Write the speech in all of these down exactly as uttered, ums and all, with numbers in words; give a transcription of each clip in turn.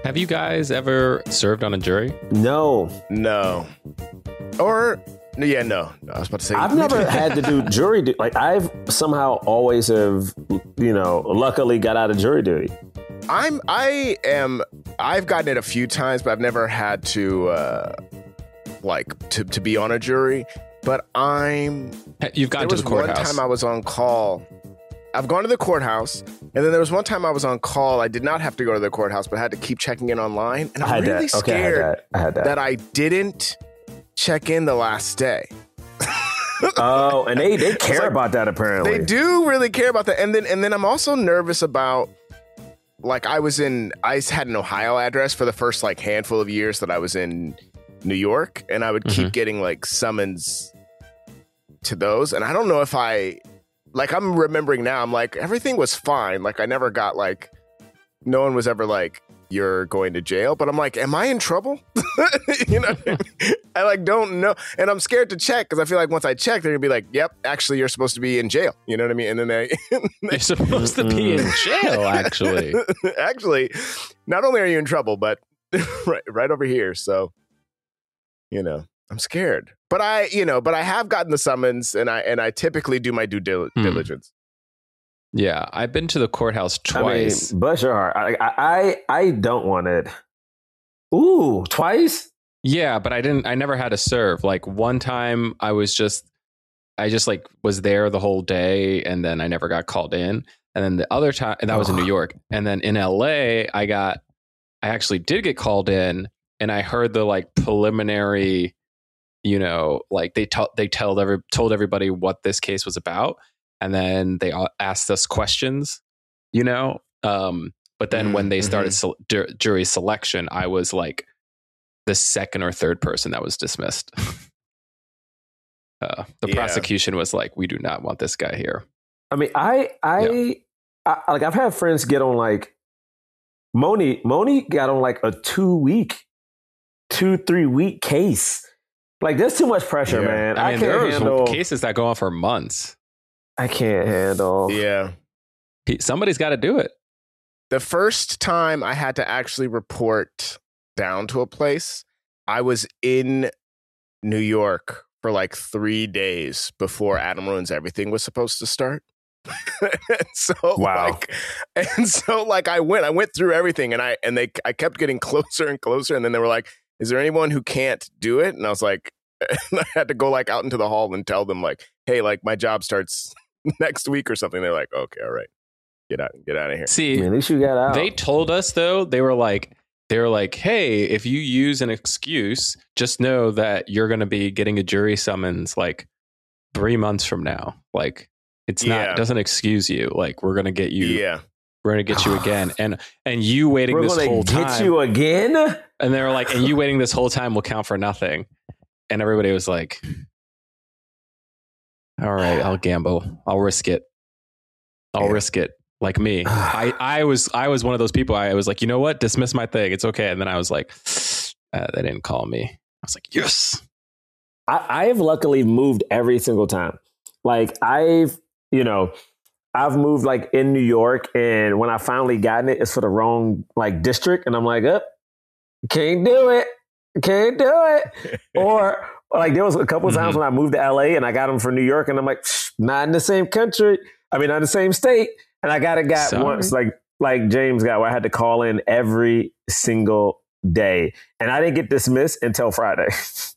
Have you guys ever served on a jury? No. No. Or, yeah, no. no I was about to say. I've never had to do jury duty. Like, I've somehow always have, you know, luckily got out of jury duty. I'm, I am, I've gotten it a few times, but I've never had to, uh, like, to, to be on a jury. But I'm. You've gotten to the courthouse. One time I was on call. I've gone to the courthouse, and then there was one time I was on call. I did not have to go to the courthouse, but I had to keep checking in online. And I'm really that. Okay, scared I had that. I had that. that I didn't check in the last day. Oh, and they, they care like, about that, apparently. They do really care about that. And then and then I'm also nervous about, like, I was in, I had an Ohio address for the first, like, handful of years that I was in New York, and I would keep mm-hmm. getting, like, summons to those. And I don't know if I... Like, I'm remembering now, I'm like, everything was fine. Like, I never got, like, no one was ever like, you're going to jail. But I'm like, am I in trouble? You know what I mean? I, like, don't know. And I'm scared to check because I feel like once I check, they're going to be like, yep, actually, you're supposed to be in jail. You know what I mean? And then they... they you're supposed to be in jail, actually. Actually, not only are you in trouble, but right, right over here. So, you know, I'm scared. But I, you know, but I have gotten the summons, and I and I typically do my due dil- hmm. diligence. Yeah, I've been to the courthouse twice. I mean, bless your heart. I, I I don't want it. Ooh, twice? Yeah, but I didn't. I never had to serve. Like one time, I was just, I just like was there the whole day, and then I never got called in. And then the other time, and that was in New York. And then in L A, I got, I actually did get called in, and I heard the like preliminary. You know, like they told they told every told everybody what this case was about, and then they asked us questions. You know, um, but then mm-hmm. when they started mm-hmm. se- ju- jury selection, I was like the second or third person that was dismissed. uh, the yeah. prosecution was like, "We do not want this guy here." I mean, I I, yeah. I like I've had friends get on like Moni. Moni got on like a two week, two three week case. Like, there's too much pressure, yeah. man. I, I mean, can't there handle cases that go on for months. I can't handle. Yeah. He, somebody's got to do it. The first time I had to actually report down to a place, I was in New York for like three days before Adam Ruins Everything was supposed to start. so wow. like and so like I went I went through everything, and I and they I kept getting closer and closer, and then they were like, is there anyone who can't do it? And I was like, I had to go like out into the hall and tell them like, hey, like my job starts next week or something. They're like, okay, all right, get out, get out of here. See, Man, at least you got out. They told us though, they were like, they were like, hey, if you use an excuse, just know that you're going to be getting a jury summons like three months from now. Like it's not, yeah. it doesn't excuse you. Like we're going to get you. Yeah. We're going to get you again. And, and you waiting we're this whole get time. Get you again? And they were like, and you waiting this whole time will count for nothing. And everybody was like, all right, I'll gamble. I'll risk it. I'll yeah. risk it. Like me. I, I was I was one of those people. I was like, you know what? Dismiss my thing. It's okay. And then I was like, uh, they didn't call me. I was like, yes. I, I have luckily moved every single time. Like I've, you know, I've moved like in New York, and when I finally gotten it, it's for the wrong like district. And I'm like, up, oh, can't do it. Can't do it. Or like there was a couple of times mm-hmm. when I moved to L A and I got them for New York, and I'm like, not in the same country. I mean, not in the same state. And I got it got Sorry. once like, like James got where I had to call in every single day. And I didn't get dismissed until Friday.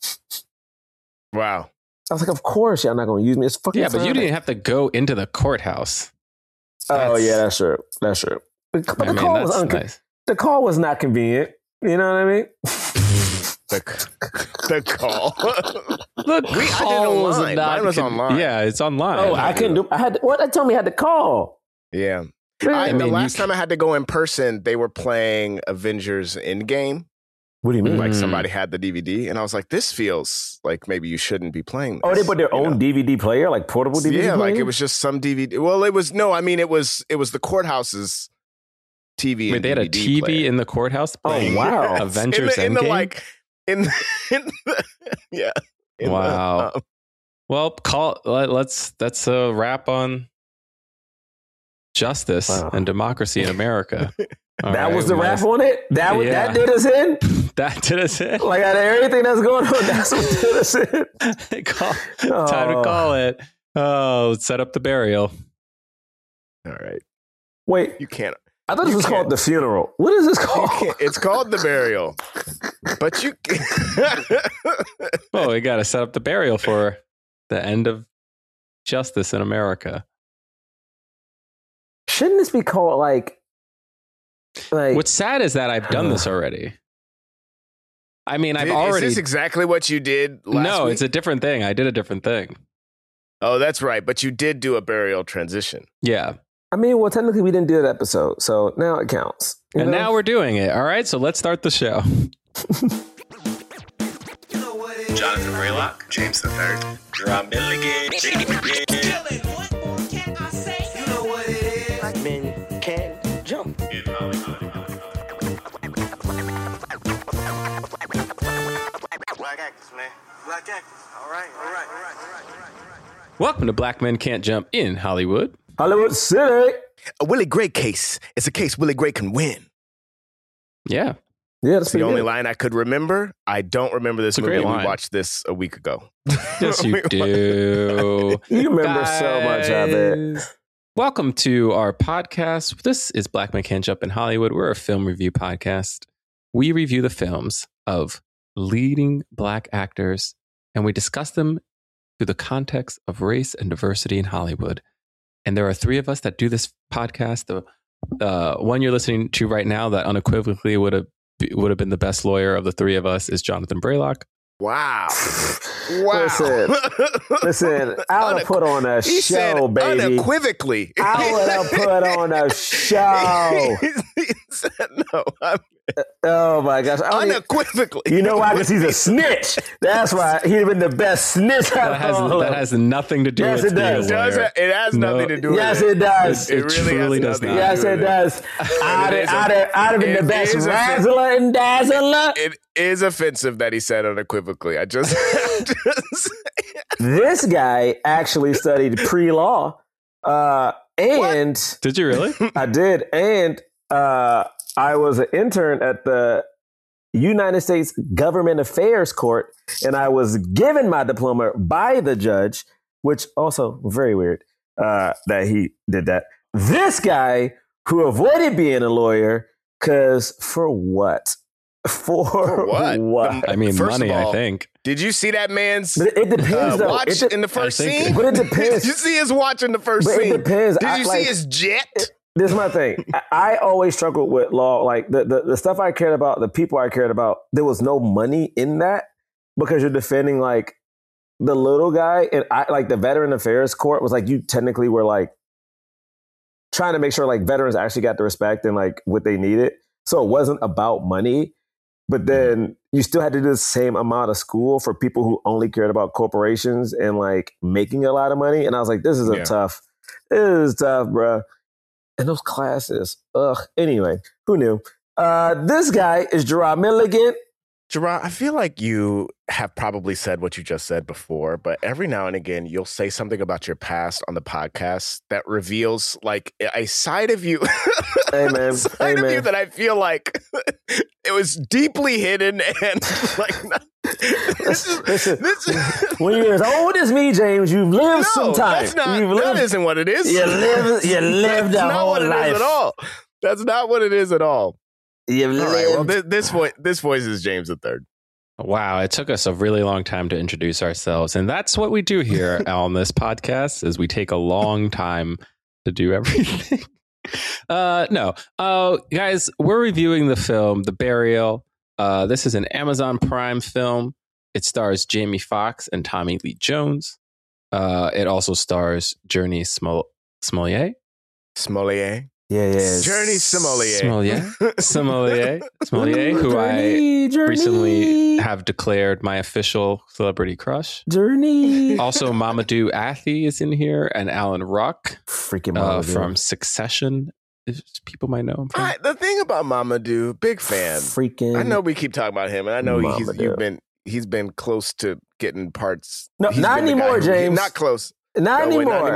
Wow. I was like, of course y'all not going to use me. It's fucking Yeah, but Friday. you didn't have to go into the courthouse. Oh, that's, yeah, that's true. That's true. But the, I mean, call was unco- nice. the call was not convenient. You know what I mean? the, the call. The we, call was online. not Mine was con- online. Yeah, it's online. Oh, I couldn't do I had to, what? They told me I had to call. Yeah. I, I, I mean, the last you, time I had to go in person, they were playing Avengers Endgame. What do you mean? Like somebody had the D V D, and I was like, this feels like maybe you shouldn't be playing this. Oh, they put their own know? D V D player, like portable D V D yeah, player? like it was just some D V D. Well, it was, no, I mean, it was it was the courthouse's T V. Wait, and they had D V D a T V player. in the courthouse? Oh, wow. Avengers in the, in Endgame? the, like, in the, in the, yeah. In wow. The, um, well, call, let, let's, that's a wrap on justice wow. and democracy in America. All that right, was the we rap must- on it. That was, Yeah. that did us in. That did us in. Like out of everything that's going on, that's what did us in. Call, time to Oh. call it. Oh, let's set up the burial. All right. Wait, You can't. I thought this You was can't. called the funeral. What is this You called? can't it's called the burial. But you Oh, we got to set up the burial for the end of justice in America. Shouldn't this be called like, like What's sad is that I've done this already. I mean, I've Did- already. Is this exactly what you did last no, week? it's a different thing. I did a different thing. Oh, that's right. But you did do a burial transition. Yeah. I mean, well, technically we didn't do that episode, so now it counts. You And know? now we're doing it. All right. So let's start the show. Jonathan Braylock, James the Third, Drum Milligan. Black men can't jump. Black actors, man. Black actors. All right, all right, all right, all right, all right. Welcome to Black Men Can't Jump in Hollywood. Hollywood City. A Willie Gray case. It's a case Willie Gray can win. Yeah. Yeah, that's It's the pretty only good. line I could remember. I don't remember this It's a movie. great We line. watched this a week ago. Yes, you do. You remember so much of it. Guys, Welcome to our podcast. This is Black Men Can't Jump in Hollywood. We're a film review podcast. We review the films of leading Black actors, and we discuss them through the context of race and diversity in Hollywood. And there are three of us that do this podcast. The uh, one you're listening to right now that unequivocally would have would have been the best lawyer of the three of us is Jonathan Braylock. Wow. Wow. Listen, listen, I would have put on a he said show, baby. unequivocally. I would have put on a show. he said no. I'm Oh my gosh. I don't even- unequivocally. you know why? Because he's a snitch. That's why he'd have been the best snitch out That has of all that of has nothing to do Yes, with it being a does. It does lawyer. ha- it has No. nothing to do with Yes, it. it does. It really truly has does nothing not. to Yes, do it with does. I'd, is a- I'd, have, I'd have been the it best is a- razzler and dazzler. It is offensive that he said unequivocally. I just, just This guy actually studied pre-law, uh, and Did you really? I did, and uh, I was an intern at the United States Government Affairs Court, and I was given my diploma by the judge, which also very weird uh, that he did that. This guy who avoided being a lawyer, because for what? For, For what? what? I mean, First of money, all, I think. Did you see that man's But it, it depends, uh, though. watch It de- in the first I think- scene? but it depends. Did you see his watch in the first But it scene? depends. Did I- you like- see his jet? This is my thing. I, I always struggled with law. Like the, the the stuff I cared about, the people I cared about, there was no money in that because you're defending like the little guy. And I like the Veteran Affairs Court was like you technically were like trying to make sure like veterans actually got the respect and like what they needed. So it wasn't about money, but then you still had to do the same amount of school for people who only cared about corporations and like making a lot of money. And I was like, this is a Yeah. tough, this is tough, bruh. And those classes, ugh. Anyway, who knew? Uh, this guy is Gerard Milligan. Gerard, I feel like you have probably said what you just said before, but every now and again, you'll say something about your past on the podcast that reveals like a side of you, Hey, man. a side Hey, of you man. that I feel like it was deeply hidden and like, not, this is, Listen, this is, when you're as old as me, James, you've lived some no, time. that's not, you've that lived, isn't what it is. you lived, you lived That's a not whole what it life. is at all. That's not what it is at all. You've All lived. right, well, this, this voice, this voice is James the Third. Wow, it took us a really long time to introduce ourselves, and that's what we do here on this podcast: is we take a long time to do everything. uh, no, uh, guys, we're reviewing the film The Burial. Uh, this is an Amazon Prime film. It stars Jamie Foxx and Tommy Lee Jones. Uh, it also stars Journey Smol- Smollier. Smollier. Yeah, yeah. Journey Sommelier. Smollier. Sommelier. Sommelier, who I Journey, Journey, recently have declared my official celebrity crush. Journey. Also, Mamadou Athie is in here, and Alan Ruck Freaking uh, Mama from Succession. If people might know him from. I, the thing about Mamadou, big fan. Freaking. I know we keep talking about him, and I know he's Mamadou. you've been he's been close to getting parts. No, He's not been the guy anymore, who- James. Not close. Not No, wait, anymore. not anymore.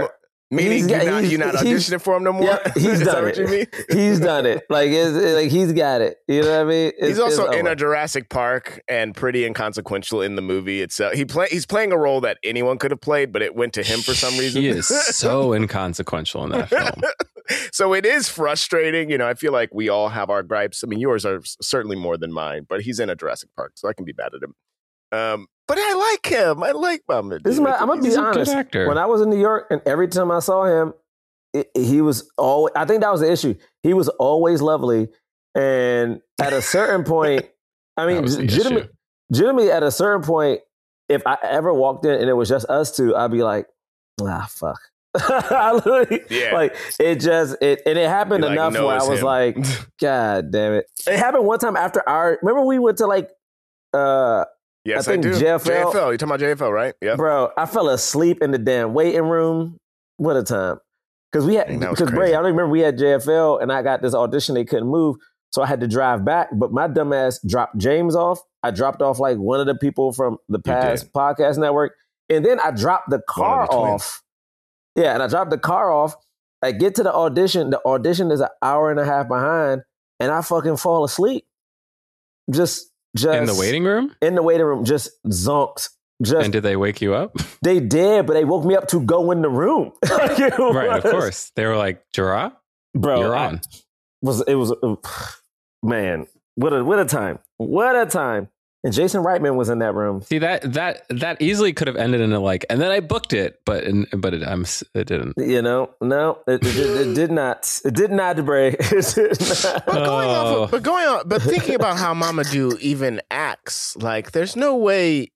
Meaning you're not, you're not auditioning for him no more? Yeah, he's Is done that what it. you mean? He's done it. Like, it's, it, like he's got it. You know what I mean? It's, He's also it's in over. a Jurassic Park and pretty inconsequential in the movie itself. He play he's playing a role that anyone could have played, but it went to him for some reason. He is so inconsequential in that film. So it is frustrating. You know, I feel like we all have our gripes. I mean, yours are certainly more than mine, but he's in a Jurassic Park, so I can be mad at him. Um, but I like him. I like Mama. This is my, I'm gonna be He's a honest. good actor. When I was in New York, and every time I saw him, it, he was always. I think that was the issue. He was always lovely, and at a certain point, I mean, That was the legitimately, issue. legitimately, at a certain point, if I ever walked in and it was just us two, I'd be like, ah, fuck. I literally, Yeah. like it just it and it happened You, like, enough know where I it's was him. like, God damn it! It happened one time after our. Remember we went to like, uh, Yes, I I, think do. J F L J F L. You're talking about J F L, right? Yeah. bro. I fell asleep in the damn waiting room. What a time! Because we had Dang, that was because Bray, crazy. I don't remember we had J F L and I got this audition. They couldn't move, so I had to drive back. But my dumbass dropped James off. I dropped off like one of the people from the past did. podcast network, and then I dropped the car the twins. off. Yeah, and I dropped the car off. I get to the audition. The audition is an hour and a half behind, and I fucking fall asleep. Just, just In the waiting room? in the waiting room, just zonked. Just And did they wake you up? they did, but they woke me up to go in the room. Like, it Right, of was- course. They were like, Gerard, bro. you're I- on. was it was uh, man? What a what a time! What a time! And Jason Reitman was in that room. See that that that easily could have ended in a like, and then I booked it, but in, but it, I'm s- it didn't. You know, no, it, it, it, it did not. It did not, Bray. It did not. But going off, Oh. of, but going on, but thinking about how Mamadou even acts, like there's no way,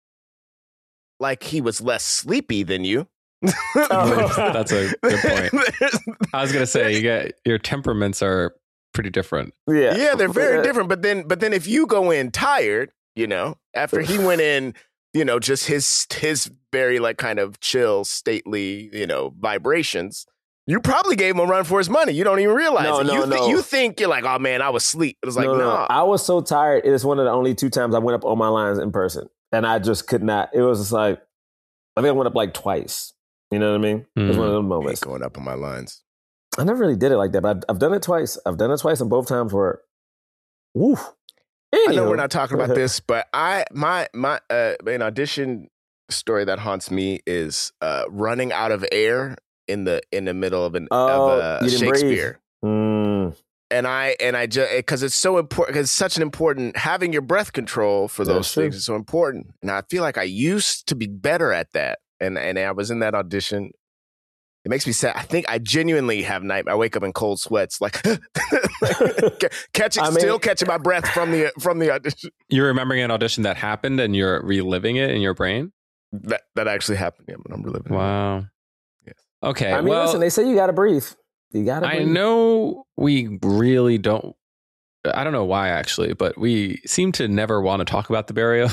like he was less sleepy than you. That's a good point. I was gonna say you get your temperaments are pretty different. Yeah, Yeah, they're very Uh, different. But then, but then if you go in tired, you know, after he went in, you know, just his his very like kind of chill, stately, you know, vibrations. You probably gave him a run for his money. You don't even realize No, it. no, you, thi- no. you think you're like, oh man, I was asleep. It was like, no, no, no, I was so tired. It is one of the only two times I went up on my lines in person, and I just could not. It was just like I think I went up like twice. You know what I mean? It was Mm. one of those I ain't moments. going up on my lines. I never really did it like that, but I've, I've done it twice. I've done it twice, and both times were, woof. I know Anywho. we're not talking about this, but I my my uh, an audition story that haunts me is uh, running out of air in the in the middle of an Oh, of uh, you didn't breathe. Shakespeare. Mm, And I and I just because it's so important because it's such an important having your breath control for those That's true. things is so important. And I feel like I used to be better at that. And and I was in that audition. It makes me sad. I think I genuinely have night. I wake up in cold sweats, like catching, I mean- still catching my breath from the from the audition. You're remembering an audition that happened and you're reliving it in your brain. That that actually happened. Yeah, but I'm reliving. it. Wow. Yes. Okay. I mean, well, listen, they say you got to breathe. You got to I breathe. know we really don't. I don't know why actually, but we seem to never want to talk about the burial.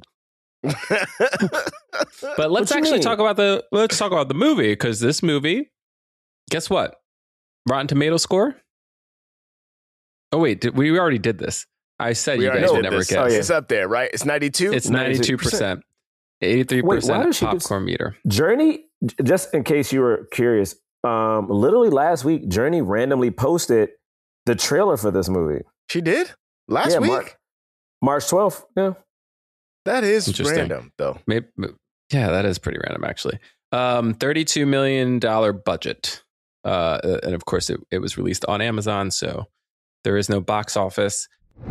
But let's you actually mean? talk about the let's talk about the movie because this movie, guess what? Rotten Tomato score. Oh wait, did, we already did this. I said We you already guys did would never this. guess. Oh, yeah. It's up there, right? It's ninety-two. It's ninety-two percent, eighty-three Wait, why percent does she get- popcorn meter. Journey, j- just in case you were curious, um, literally last week, Journey randomly posted the trailer for this movie. She did last Yeah, week. Mark- March twelfth. Yeah. That is Interesting. random, though. Maybe, yeah, that is pretty random actually. Um, thirty-two million dollar budget, uh, and of course it, it was released on Amazon, so there is no box office.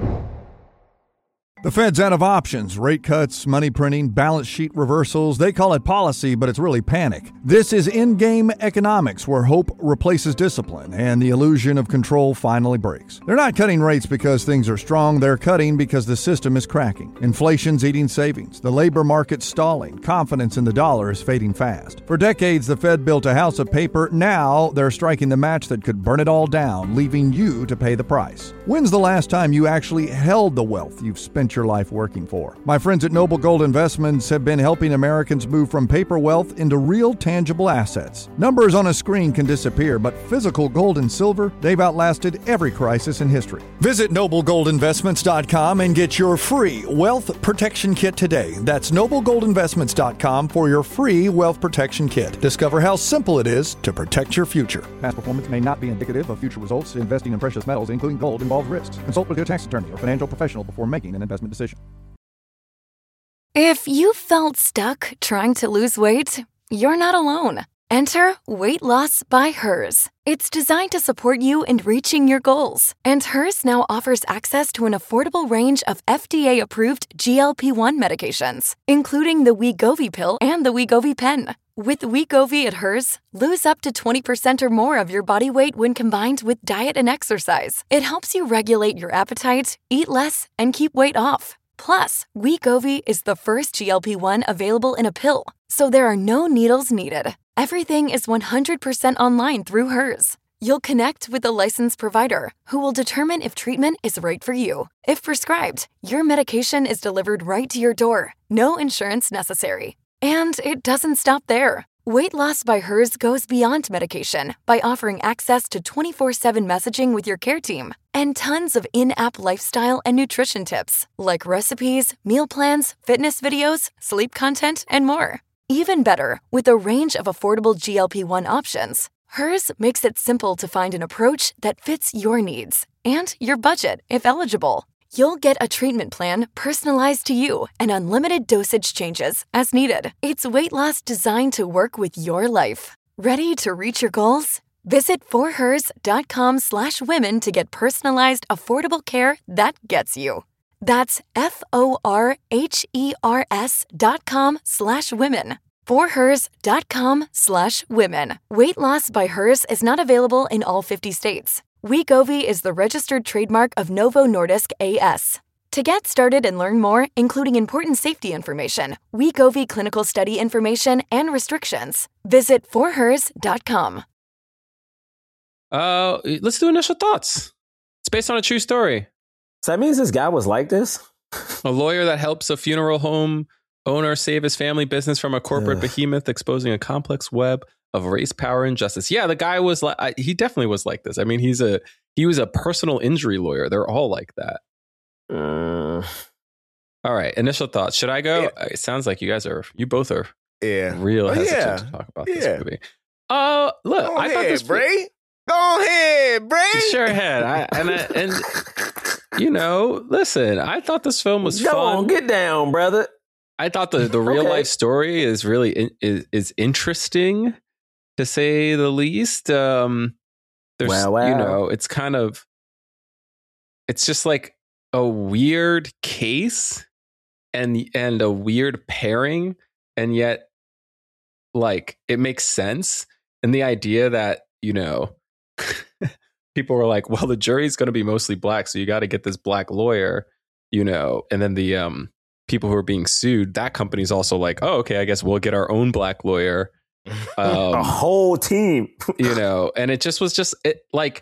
The Fed's out of options, rate cuts, money printing, balance sheet reversals. They call it policy, but it's really panic. This is in-game economics where hope replaces discipline and the illusion of control finally breaks. They're not cutting rates because things are strong. They're cutting because the system is cracking. Inflation's eating savings. The labor market's stalling. Confidence in the dollar is fading fast. For decades, the Fed built a house of paper. Now they're striking the match that could burn it all down, leaving you to pay the price. When's the last time you actually held the wealth you've spent what's your life working for? My friends at Noble Gold Investments have been helping Americans move from paper wealth into real tangible assets. Numbers on a screen can disappear, but physical gold and silver, they've outlasted every crisis in history. Visit noble gold investments dot com and get your free wealth protection kit today. That's noble gold investments dot com for your free wealth protection kit. Discover how simple it is to protect your future. Past performance may not be indicative of future results. Investing in precious metals, including gold, involves risks. Consult with your tax attorney or financial professional before making an investment decision. If you felt stuck trying to lose weight, you're not alone. Enter Weight Loss by Hers. It's designed to support you in reaching your goals. And Hers now offers access to an affordable range of F D A-approved G L P one medications, including the Wegovy pill and the Wegovy pen. With Wegovy at Hers, lose up to twenty percent or more of your body weight when combined with diet and exercise. It helps you regulate your appetite, eat less, and keep weight off. Plus, Wegovy is the first G L P one available in a pill, so there are no needles needed. Everything is one hundred percent online through Hers. You'll connect with a licensed provider who will determine if treatment is right for you. If prescribed, your medication is delivered right to your door. No insurance necessary. And it doesn't stop there. Weight Loss by Hers goes beyond medication by offering access to twenty-four seven messaging with your care team and tons of in-app lifestyle and nutrition tips like recipes, meal plans, fitness videos, sleep content, and more. Even better, with a range of affordable G L P one options, Hers makes it simple to find an approach that fits your needs and your budget if eligible. You'll get a treatment plan personalized to you and unlimited dosage changes as needed. It's weight loss designed to work with your life. Ready to reach your goals? Visit forhers.com slash women to get personalized, affordable care that gets you. That's F-O-R-H-E-R-S dot com slash women. forhers.com slash women. Weight Loss by Hers is not available in all fifty states. Wegovy is the registered trademark of Novo Nordisk A S. To get started and learn more, including important safety information, Wegovy clinical study information, and restrictions, visit forhers dot com. Uh, let's do initial thoughts. It's based on a true story. So that means this guy was like this? A lawyer that helps a funeral home owner save his family business from a corporate Ugh. behemoth exposing a complex web of race, power, and justice. Yeah, the guy was like, he definitely was like this. I mean, he's a he was a personal injury lawyer. They're all like that. Uh, all right, initial thoughts. Should I go? Yeah. It sounds like you guys are, you both are yeah. real oh, hesitant yeah. to talk about yeah. this movie. Uh, look, Go I ahead, thought this Bray. Go ahead, Bray. Sure ahead. I, and, I, and, you know, listen, I thought this film was Go fun. on, get down, brother. I thought the, the real Okay. life story is really in, is, is interesting, to say the least. Um, there's, Wow, wow. you know, it's kind of, it's just like a weird case and and a weird pairing, and yet, like, it makes sense. And the idea that, you know, people were like, well, the jury's going to be mostly black, so you got to get this black lawyer, you know, and then the um, people who are being sued, that company's also like, oh, okay, I guess we'll get our own black lawyer. Um, a whole team. you know, and it just was just it, like,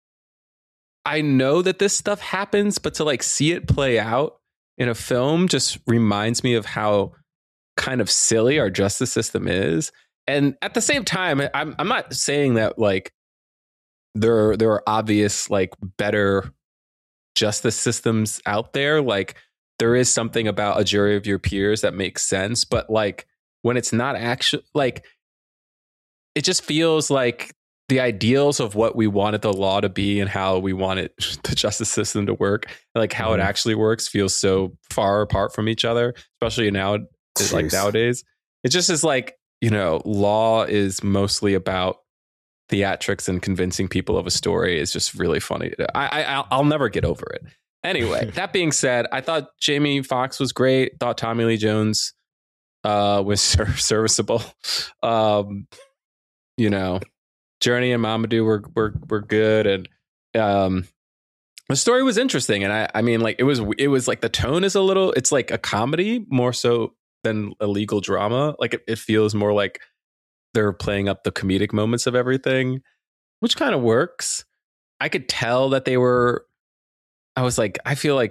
I know that this stuff happens, but to like see it play out in a film just reminds me of how kind of silly our justice system is. And at the same time, I'm I'm not saying that like there there are obvious like better justice systems out there. Like there is something about a jury of your peers that makes sense, but like when it's not actually like, it just feels like the ideals of what we wanted the law to be and how we wanted the justice system to work, like how mm. it actually works, feels so far apart from each other, especially now, Jeez. like nowadays. It just is like, you know, law is mostly about theatrics and convincing people of a story is just really funny. I, I I'll never get over it. Anyway, that being said, I thought Jamie Foxx was great. Thought Tommy Lee Jones uh, was serviceable. Um, you know, Journey and Mamadou were were were good, and um, the story was interesting. And I I mean, like it was it was like the tone is a little. It's like a comedy more so than a legal drama. Like it, it feels more like they're playing up the comedic moments of everything, which kind of works. I could tell that they were. I was like, I feel like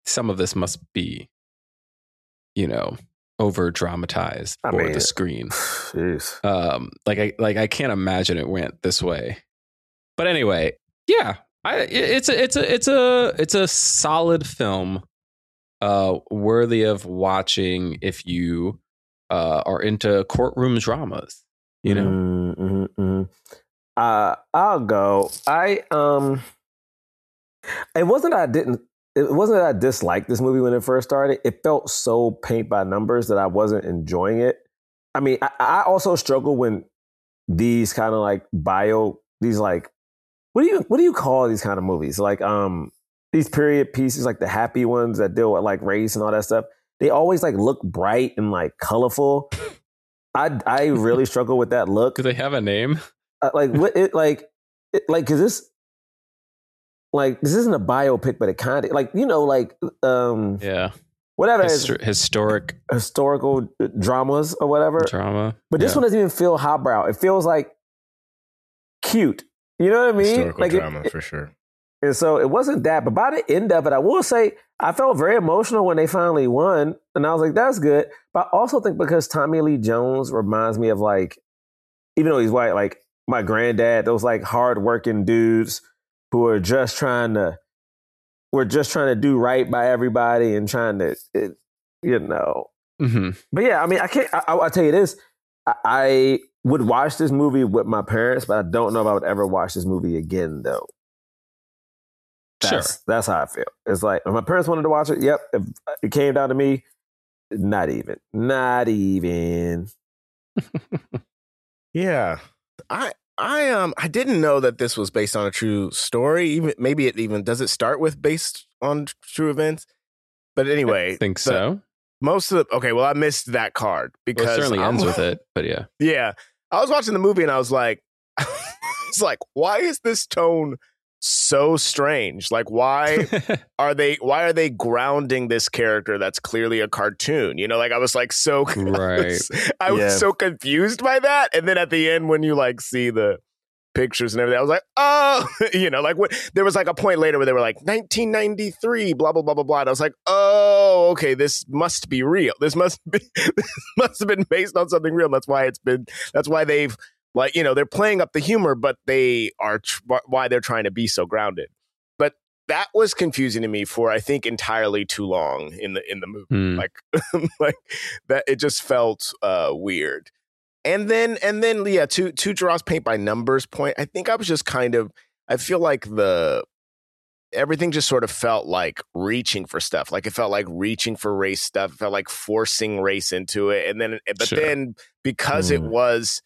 some of this must be, you know, over dramatized I for mean, the screen. Jeez. Um, like I like I can't imagine it went this way. But anyway, yeah, I it's a it's a it's a it's a solid film, uh, worthy of watching if you uh are into courtroom dramas. You know, Mm-hmm, mm-hmm. Uh, I'll go. I um, it wasn't that I didn't. It wasn't that I disliked this movie when it first started. It felt so paint by numbers that I wasn't enjoying it. I mean, I, I also struggle when these kind of like bio, these like, what do you what do you call these kind of movies? Like um, these period pieces, like the happy ones that deal with like race and all that stuff. They always like look bright and like colorful. I I really struggle with that look. do they have a name? Uh, like what it like it, like because this like this isn't a biopic, but it kind of like you know like um Yeah, whatever Histor- historic historical dramas or whatever. drama. But this yeah. one doesn't even feel highbrow. It feels like cute. You know what I mean? Historical like drama it, for sure. And so it wasn't that, but by the end of it, I will say I felt very emotional when they finally won, and I was like, "That's good." But I also think because Tommy Lee Jones reminds me of like, even though he's white, like my granddad, those like hardworking dudes who are just trying to, we're just trying to do right by everybody and trying to, it, you know. Mm-hmm. But yeah, I mean, I can't. I, I'll tell you this: I, I would watch this movie with my parents, but I don't know if I would ever watch this movie again, though. That's, Sure. that's how I feel. It's like if my parents wanted to watch it, yep. If it came down to me, not even. Not even. Yeah. I I um I didn't know that this was based on a true story. Even maybe it even does it start with based on true events? But anyway, I think the- so. most of the okay, well I missed that card because Well, it certainly I'm- ends with it, but yeah. Yeah. I was watching the movie and I was like it's like, why is this tone so strange? Like why are they why are they grounding this character that's clearly a cartoon? You know, like I was like so I Right. was, I was Yeah. so confused by that. And then at the end when you like see the pictures and everything, I was like, oh, you know, like what there was like a point later where they were like nineteen ninety-three, blah, blah, blah, blah, blah. And I was like, oh, okay, this must be real. This must be this must have been based on something real. That's why it's been that's why they've like, you know, they're playing up the humor, but they are tr- why they're trying to be so grounded. But that was confusing to me for I think entirely too long in the in the movie. Hmm. Like like that it just felt uh weird. And then and then yeah, to to Gerard's paint by numbers point, I think I was just kind of I feel like the everything just sort of felt like reaching for stuff. Like it felt like reaching for race stuff. It felt like forcing race into it. And then but Sure. then because it Mm. was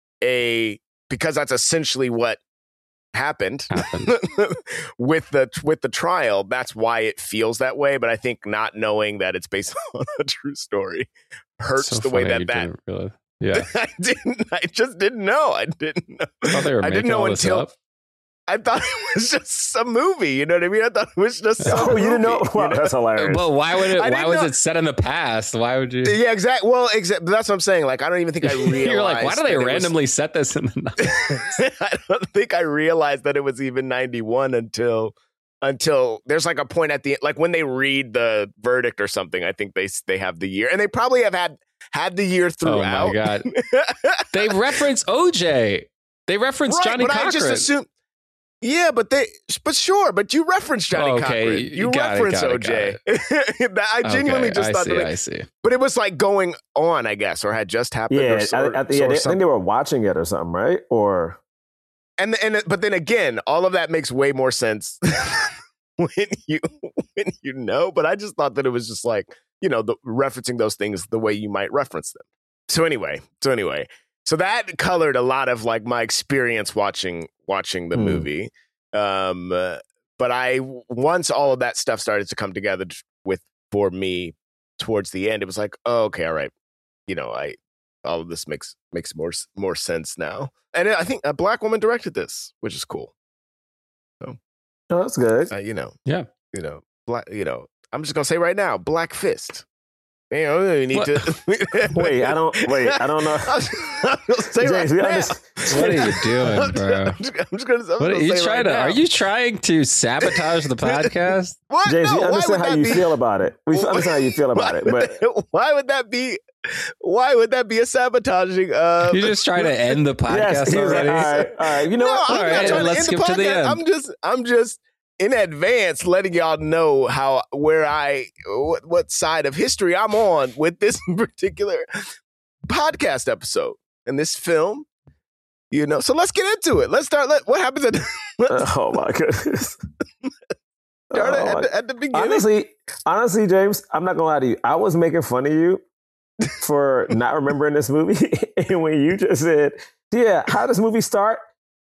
a because that's essentially what happened Happened. with the with the trial, that's why it feels that way. But I think not knowing that it's based on a true story hurts So the way funny that you that didn't realize. Yeah. I didn't. I just didn't know. I didn't know. I thought they were I making didn't know all this until up. I thought it was just some movie. You know what I mean? I thought it was just some Oh, you didn't know? movie, Wow, you know? that's hilarious. Well, why would it? I Why didn't was know- it set in the past? Why would you? Yeah, exactly. Well, exactly. That's what I'm saying. Like, I don't even think I realized. You're like, why do that they it was- randomly set this in the nineties? I don't think I realized that it was even ninety-one until until there's like a point at the like when they read the verdict or something. I think they they have the year, and they probably have had had the year Oh throughout. my god! They reference O J. They reference Right, Johnny but Cochran. I just assume. Yeah, but they, but sure, but you reference Johnny Oh, okay, Cochran. you You got it, reference got it, O J. That- I genuinely Okay, just I thought see, that, I it, see. but it was like going on, I guess, or had just happened. yeah, or, so- I, I, or yeah, they, I think something. they were watching it or something, right? Or and and but then again, all of that makes way more sense when you when you know. But I just thought that it was just like you know the referencing those things the way you might reference them. So anyway, so anyway, so that colored a lot of like my experience watching watching the Hmm. movie. Um, uh, but I once all of that stuff started to come together with for me towards the end, it was like, oh, okay, all right, you know, I all of this makes makes more more sense now. And I think a black woman directed this, which is cool. oh, that's good. Uh, you know, Yeah. you know, black. You know, I'm just gonna say right now, Black Fist. Man, I don't really need What? to. Wait, I don't. Wait, I don't know. I'm just, I'm gonna say right James, we now. understand. What are you doing, I'm bro? just, I'm just, I'm just gonna. I'm What gonna are you say trying right to? now. Are you trying to sabotage the podcast? What? James, no, we why would understand how that you be? feel about it. We understand how you feel about why it, would but that, why would that be? Why would that be a sabotaging? Uh, You're just trying to end the podcast yes, he was like, already. all right, all right. You know no, what? I'm All not right, trying to let's end skip the to the podcast. end. I'm just, I'm just in advance letting y'all know how where I what, what side of history I'm on with this particular podcast episode and this film. You know, so let's get into it. Let's start. Let what happens at let's Oh my goodness. start Oh, at, my- the, at the beginning. honestly, honestly, James, I'm not gonna lie to you. I was making fun of you for not remembering this movie, and when you just said, "Yeah, how does this movie start?"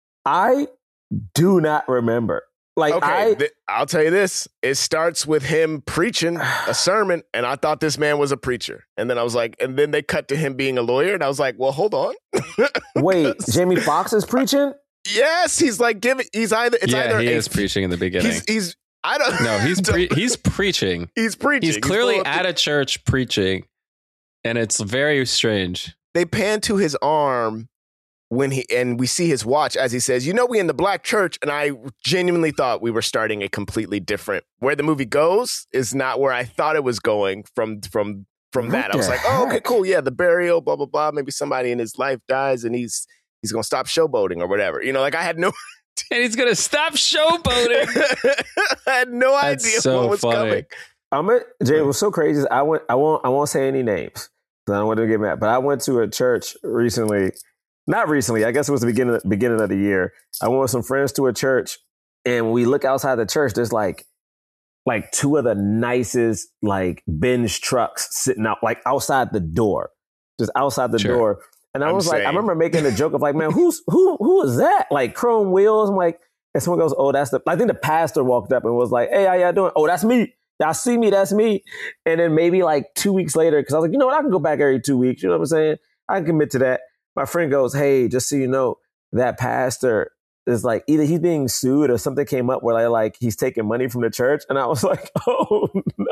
I do not remember. Like Okay, I, th- I'll tell you this. It starts with him preaching a sermon, and I thought this man was a preacher. And then I was like, and then they cut to him being a lawyer, and I was like, well, hold on. wait, Jamie Foxx is preaching. Yes, he's like giving. He's either. It's yeah, either he a- is preaching in the beginning. He's. he's I don't. no, he's pre- he's preaching. he's preaching. He's clearly full of- at a church preaching, and it's very strange. They pan to his arm when he and we see his watch as he says, "You know, we in the black church," and I genuinely thought we were starting a completely different. Where the movie goes is not where I thought it was going from from from What that. I was the like, "Oh, okay, heck? cool, yeah, the burial, blah blah blah. Maybe somebody in his life dies, and he's he's gonna stop showboating or whatever." You know, like I had no, And he's gonna stop showboating. I had no That's idea so what was funny. coming. I'm a, Jay, what's so crazy is I went. I won't. I won't say any names. So I don't want to get mad. But I went to a church recently. Not recently. I guess it was the beginning beginning of the year. I went with some friends to a church, and we look outside the church. There's like, like two of the nicest like Benz trucks sitting out, like outside the door, just outside the Sure. door. And I I'm was like, I saying. remember making a joke of like, man, who's who? Who is that? Like chrome wheels. I'm like, and someone goes, oh, that's the. I think the pastor walked up and was like, hey, how y'all doing? Oh, that's me. Y'all see me? That's me. And then maybe like two weeks later, because I was like, you know what? I can go back every two weeks. You know what I'm saying? I can commit to that. My friend goes, hey, just so you know, that pastor is like either he's being sued or something came up where like, like he's taking money from the church. And I was like, oh no.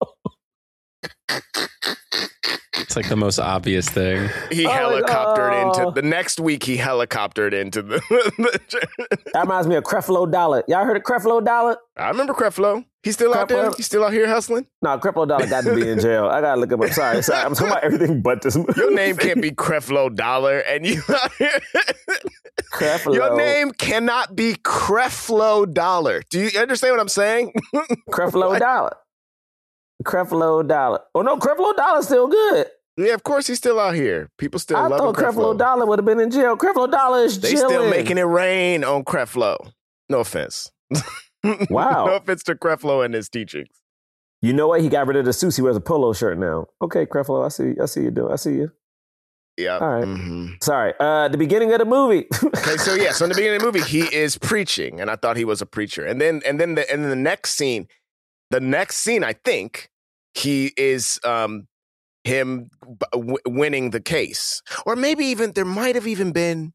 It's like the most obvious thing. He Oh, helicoptered no. into the next week. He helicoptered into the. the That reminds me of Creflo Dollar. Y'all heard of Creflo Dollar? I remember Creflo. He's still out there. Creflo? He's still out here hustling. No, Creflo Dollar got to be in jail. I gotta look him up. Sorry, sorry. I'm talking about everything but this movie. Your name can't be Creflo Dollar, and you out here. Creflo. Your name cannot be Creflo Dollar. Do you understand what I'm saying? Creflo Dollar. Creflo Dollar. Oh no, Creflo Dollar's still good. Yeah, of course he's still out here. People still I love thought Creflo Creflo. Dollar would have been in jail. Creflo Dollar is They chilling. still making it rain on Creflo. No offense. Wow. No offense to Creflo and his teachings. You know what? He got rid of the suits. He wears a polo shirt now. Okay, Creflo, I see. I see you doing. I see you. Yeah. All right. Mhm. Sorry. Uh, the beginning of the movie. Okay, so yeah, so in the beginning of the movie, he is preaching, and I thought he was a preacher. And then and then the and then the next scene, the next scene, I think he is um him b- w- winning the case, or maybe even there might have even been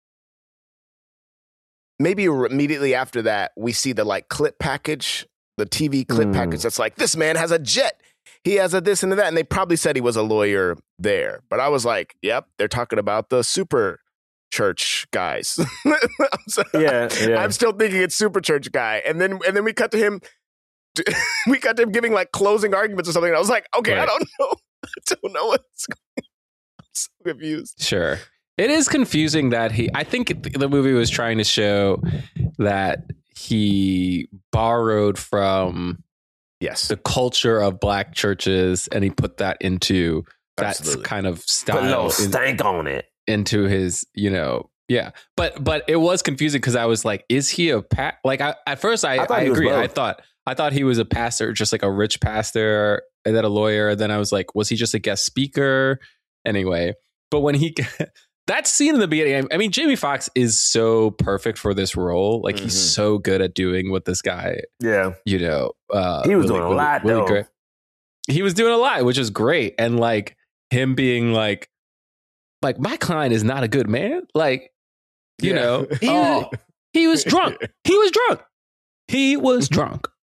maybe immediately after that we see the like clip package, the T V clip Mm. package that's like this man has a jet. He has a this and a that, and they probably said he was a lawyer there. But I was like, yep, they're talking about the super church guys. I'm so- yeah, yeah. I'm still thinking it's super church guy, and then and then we cut to him. We cut to him giving like closing arguments or something. And I was like, okay, I Right. don't know, I don't know what's going on. I'm so confused. Sure. It is confusing that he, I think the movie was trying to show that he borrowed from Yes, the culture of black churches and he put that into that Absolutely. kind of Put a style little in- stank on it. into his, you know, yeah. But but it was confusing because I was like, is he a pa-? like I, at first I, I I, thought he was agree. both. I thought I thought he was a pastor, just like a rich pastor and then a lawyer. And then I was like, was he just a guest speaker? Anyway, but when he that scene in the beginning, I mean, Jamie Foxx is so perfect for this role. Like he's Mhm. so good at doing what this guy, Yeah. you know, uh, He was doing a lot, though. great. He was doing a lot, which is great. And like him being like, like my client is not a good man. Like, you Yeah. know, he, Oh. he was drunk. He was drunk. He was drunk.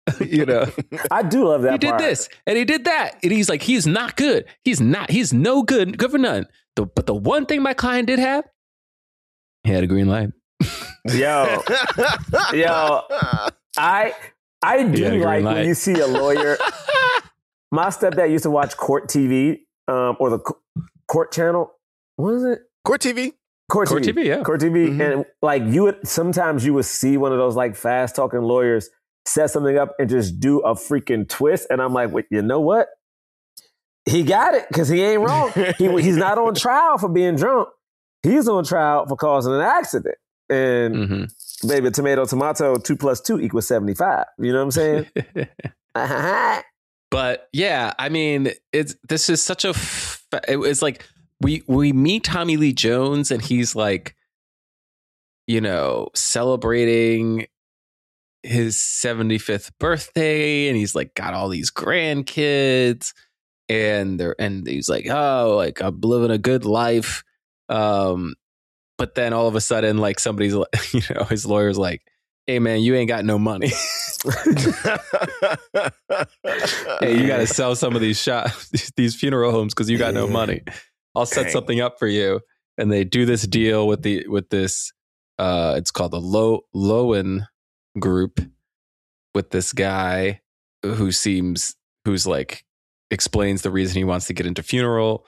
you know, I do love that. he did part. this and he did that. And he's like, he's not good. He's not, he's no good, good for none. The, but the one thing my client did have, he had a green light. Yo, yo, I I do Yeah, green like light. when you see a lawyer. My stepdad used to watch Court T V um, or the Co- Court Channel. What is it? Court T V. Court, Court T V. T V, yeah. Court T V. Mhm. And like you would sometimes you would see one of those like fast talking lawyers set something up and just do a freaking twist. And I'm like, wait, you know what? He got it because he ain't wrong. he, he's not on trial for being drunk. He's on trial for causing an accident. And Mm-hmm. baby, tomato, tomato, two plus two equals seventy-five. You know what I'm saying? But yeah, I mean, it's this is such a. F- it was like we we meet Tommy Lee Jones, and he's like, you know, celebrating his seventy-fifth birthday, and he's like got all these grandkids, and they're and he's like, oh, like I'm living a good life. Um, but then all of a sudden, like somebody's, you know, his lawyer's like, hey man, you ain't got no money. Hey, you got to sell some of these shops, these funeral homes, because you got no money. I'll set Dang. something up for you. And they do this deal with the with this. Uh, it's called the Low Lowen Group, with this guy who seems who's like explains the reason he wants to get into funeral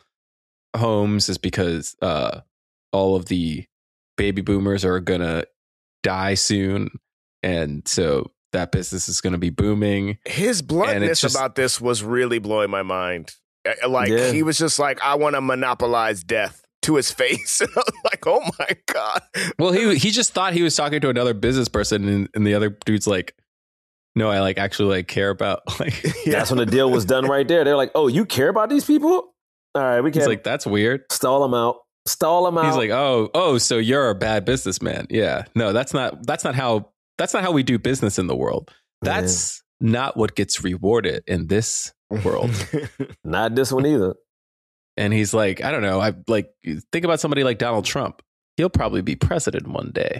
homes is because uh, all of the baby boomers are gonna die soon, and so that business is going to be booming. His And bluntness it's just- about this was really blowing my mind. Uh, Like Yeah. he was just like, I want to monopolize death to his face. I was like, oh my God. Well, he he just thought he was talking to another business person, and, and the other dude's like, "No, I like actually like care about like." That's when the deal was done right there. They're like, oh, you care about these people? All right, we He's can like, "That's weird." stall them out. Stall them out. He's like, "Oh, oh, so you're a bad businessman?" Yeah, no, that's not that's not how that's not how we do business in the world. That's not what gets rewarded in this world. not this one either. And he's like, I don't know. I like think about somebody like Donald Trump. He'll probably be president one day.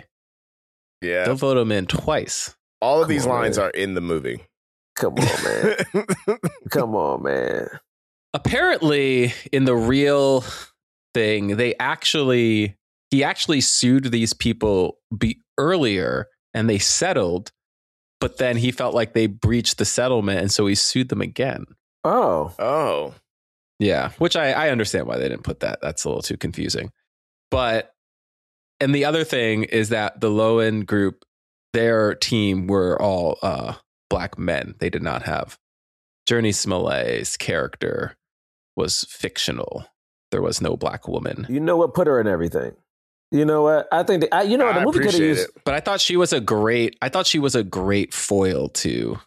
Yeah. They'll vote him in twice. All of Come these on, lines man. are in the movie. Come on, man. Come on, man. Apparently, in the real thing, they actually he actually sued these people be earlier, and they settled. But then he felt like they breached the settlement, and so he sued them again. Oh, Oh. Yeah, which I, I understand why they didn't put that. That's a little too confusing. But, and the other thing is that the Lowen Group, their team were all uh, black men. They did not have. Journey Smollet's character was fictional. There was no black woman. you know what? Put her in everything. You know what? I think, the, I, you know, what? I the movie could have appreciate used. it. But I thought she was a great, I thought she was a great foil to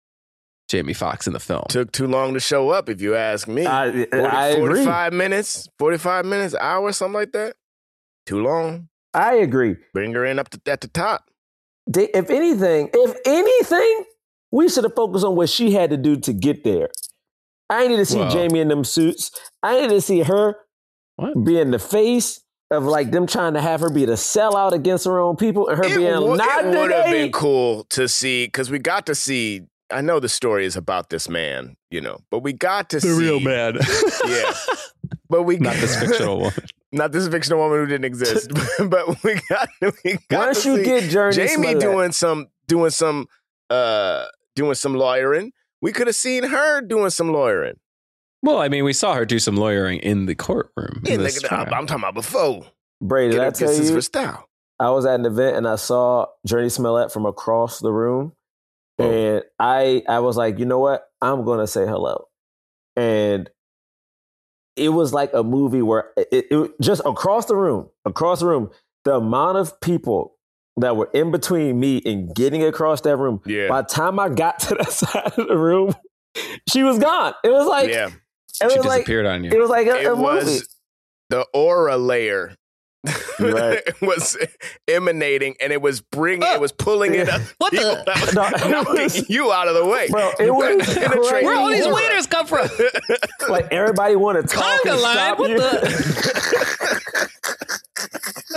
Jamie Foxx in the film. Took too long to show up, if you ask me. I, forty, I agree. forty-five minutes, forty-five minutes, hour, something like that. Too long. I agree. Bring her in up to, at the top. They, if anything, if anything, we should have focused on what she had to do to get there. I need to see Well- Jamie in them suits. I need to see her What? being the face of like them trying to have her be the sellout against her own people, and her It, being wo- not it would have today. been cool to see, because we got to see, I know the story is about this man, you know, but we got to see. man. Yeah. But we Not this fictional woman. Not this fictional woman who didn't exist. But we got, we got Once to you see get Journey Jamie Smollett, doing some doing some uh doing some lawyering. We could have seen her doing some lawyering. Well, I mean, we saw her do some lawyering in the courtroom. Yeah, in this nigga, I'm, trial. I'm talking about before. Brady, did Get I her tell kisses you? for style. I was at an event and I saw Journey Smollett from across the room, and I I was like, you know what? I'm gonna say hello, and it was like a movie where it, it just across the room, across the room, the amount of people that were in between me and getting across that room. Yeah. By the time I got to that side of the room, she was gone. It was like Yeah. it She was like disappeared on you. it was like a, It a movie. was the aura layer. Right. It was emanating, and it was bringing, it was pulling it up. What the- people that was No, it knocking was- you out of the way. Bro, it You was couldn't penetrate crazy. Where all these the aura. waiters come from? Like everybody want to talk Conga and line, stop what you.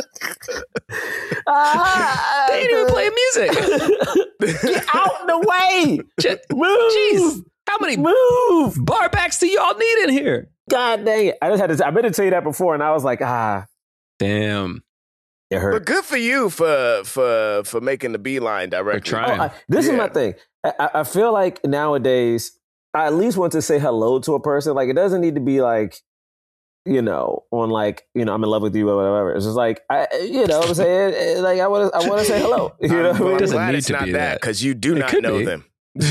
Ah, They didn't even play music. Get out the way. Hey, J- move. Jeez, how many Move. bar backs do y'all need in here? God dang it. I just had to, I meant to tell you that before, and I was like, ah, Damn. it hurt. But good for you for for for making the beeline directly. trying. Oh, I, this Yeah. is my thing. I, I feel like nowadays, I at least want to say hello to a person. Like, it doesn't need to be like, you know, on like, you know, I'm in love with you or whatever. It's just like, I, you know what I'm saying? Eh, Like, I want to I want to say hello. You know I'm, what I I'm mean? doesn't glad need it's to not be that that. because you do It not could know be. them.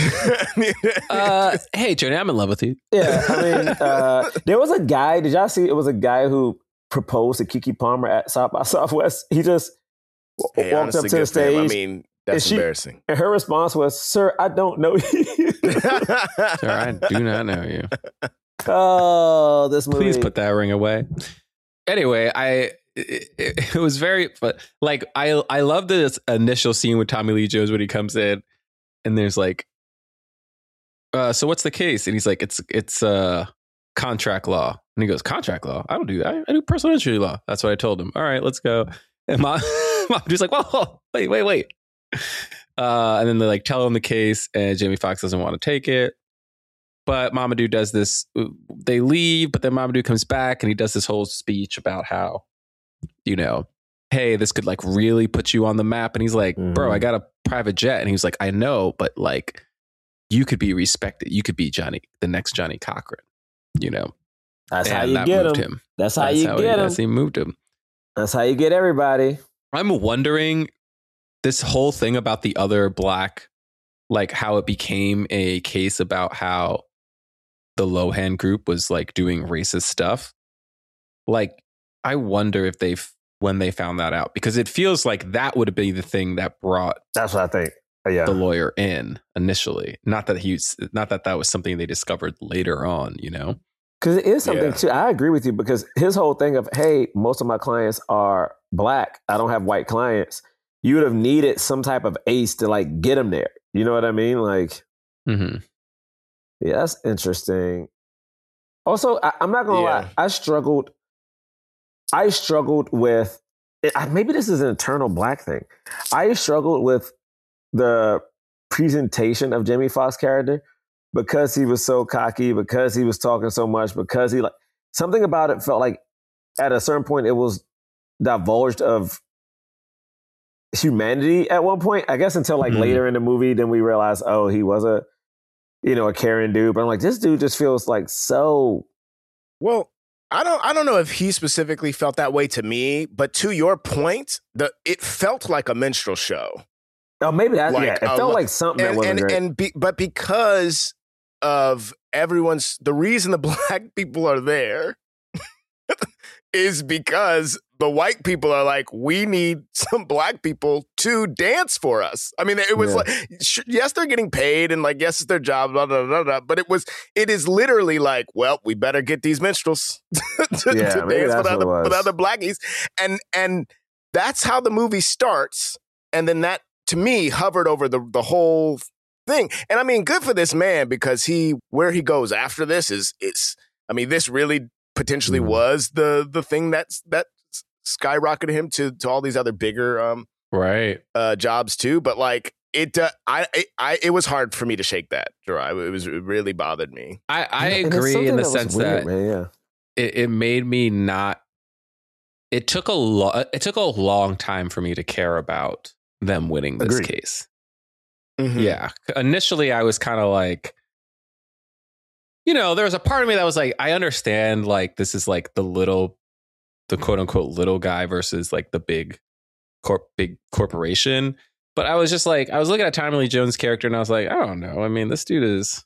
Uh, hey, Johnny, I'm in love with you. Yeah, I mean, uh, there was a guy, did y'all see, it was a guy who proposed to Keke Palmer at South by Southwest. He just w- Hey, walked honestly, up to the good for him. stage. I mean, that's she- embarrassing. And her response was, "Sir, I don't know you." Sir, I do not know you. Oh, this movie. Please put that ring away. Anyway, I it, it, it was very but like I I love this initial scene with Tommy Lee Jones when he comes in and there's like uh so what's the case? And he's like, it's it's uh contract law. And he goes, contract law? I don't do that. I, I do personal injury law. That's what I told him. All right, let's go. And mom, mom just like, whoa, wait, wait, wait. Uh, and then they like tell him the case, and Jamie Foxx doesn't want to take it. But Mamadou does this. They leave, but then Mamadou comes back, and he does this whole speech about how, you know, hey, this could like really put you on the map. And he's like, Mhm. bro, I got a private jet. And he was like, I know, but like, you could be respected. You could be Johnny, the next Johnny Cochran. You know, That's how and you that get moved him. him. That's how That's you how get he, him. that's how he moved him. That's how you get everybody. I'm wondering this whole thing about the other black, like how it became a case about how the Lohan group was like doing racist stuff. Like, I wonder if they, when they found that out, because it feels like that would be the thing that brought That's what I think. Oh, yeah. the lawyer in initially. Not that he's, not that that was something they discovered later on, you know? Because it is something Yeah. too. I agree with you because his whole thing of, hey, most of my clients are black. I don't have white clients. You would have needed some type of ace to like get him there. You know what I mean? Like, Mm-hmm. yeah, that's interesting. Also, I, I'm not gonna Yeah. lie. I struggled. I struggled with. It, I- maybe this is an eternal black thing. I struggled with the presentation of Jamie Foxx's character because he was so cocky, because he was talking so much, because he like something about it felt like at a certain point it was divulged of humanity at one point. I guess until like Mhm. later in the movie, then we realized, oh, he was a you know a caring dude. But I'm like, this dude just feels like so. Well, I don't I don't know if he specifically felt that way to me, but to your point, the it felt like a minstrel show. Oh, maybe that. Like, yeah, it a felt lo- like something that And wasn't and, great. and be, but because of everyone's the reason the black people are there is because the white people are like, we need some black people to dance for us. I mean, it was Yeah. like, sh- yes, they're getting paid, and like, yes, it's their job, blah, blah, blah, blah, but it was, it is literally like, well, we better get these minstrels to, Yeah, to maybe dance that's for the, what it other, for the was. other blackies, and and that's how the movie starts, and then that to me hovered over the the whole thing, and I mean, good for this man because he where he goes after this is is, I mean, this really potentially Mhm. was the the thing that's that skyrocketed him to to all these other bigger um Right. uh jobs too, but like it uh, I, I I it was hard for me to shake that, Gerard. It was it really bothered me. I, I And it's agree something in the that was sense weird, that man, yeah. it, it made me not, it took a lot, it took a long time for me to care about them winning this Agreed. case. Mhm. Yeah. Initially, I was kind of like, you know, there was a part of me that was like, I understand, like, this is like the little, the quote unquote little guy versus like the big corp, big corporation. But I was just like, I was looking at Tommy Lee Jones' character and I was like, I don't know. I mean, this dude is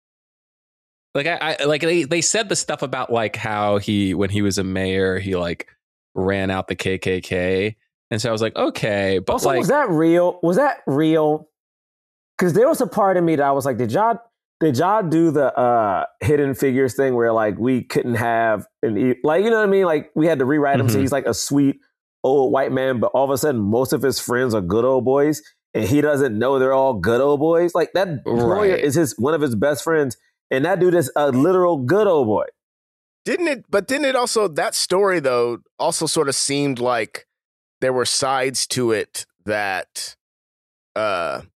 like, I, I like, they, they said the stuff about like how he, when he was a mayor, he like ran out the K K K. And so I was like, okay, but Also, like, was that real? Was that real? Because there was a part of me that I was like, did y'all did y'all do the uh, Hidden Figures thing where like we couldn't have an e- like you know what I mean? Like we had to rewrite him so Mhm. he's like a sweet old white man, but all of a sudden most of his friends are good old boys, and he doesn't know they're all good old boys. Like that lawyer Right. is his one of his best friends, and that dude is a literal good old boy. Didn't it? But didn't it also that story though also sort of seemed like there were sides to it that uh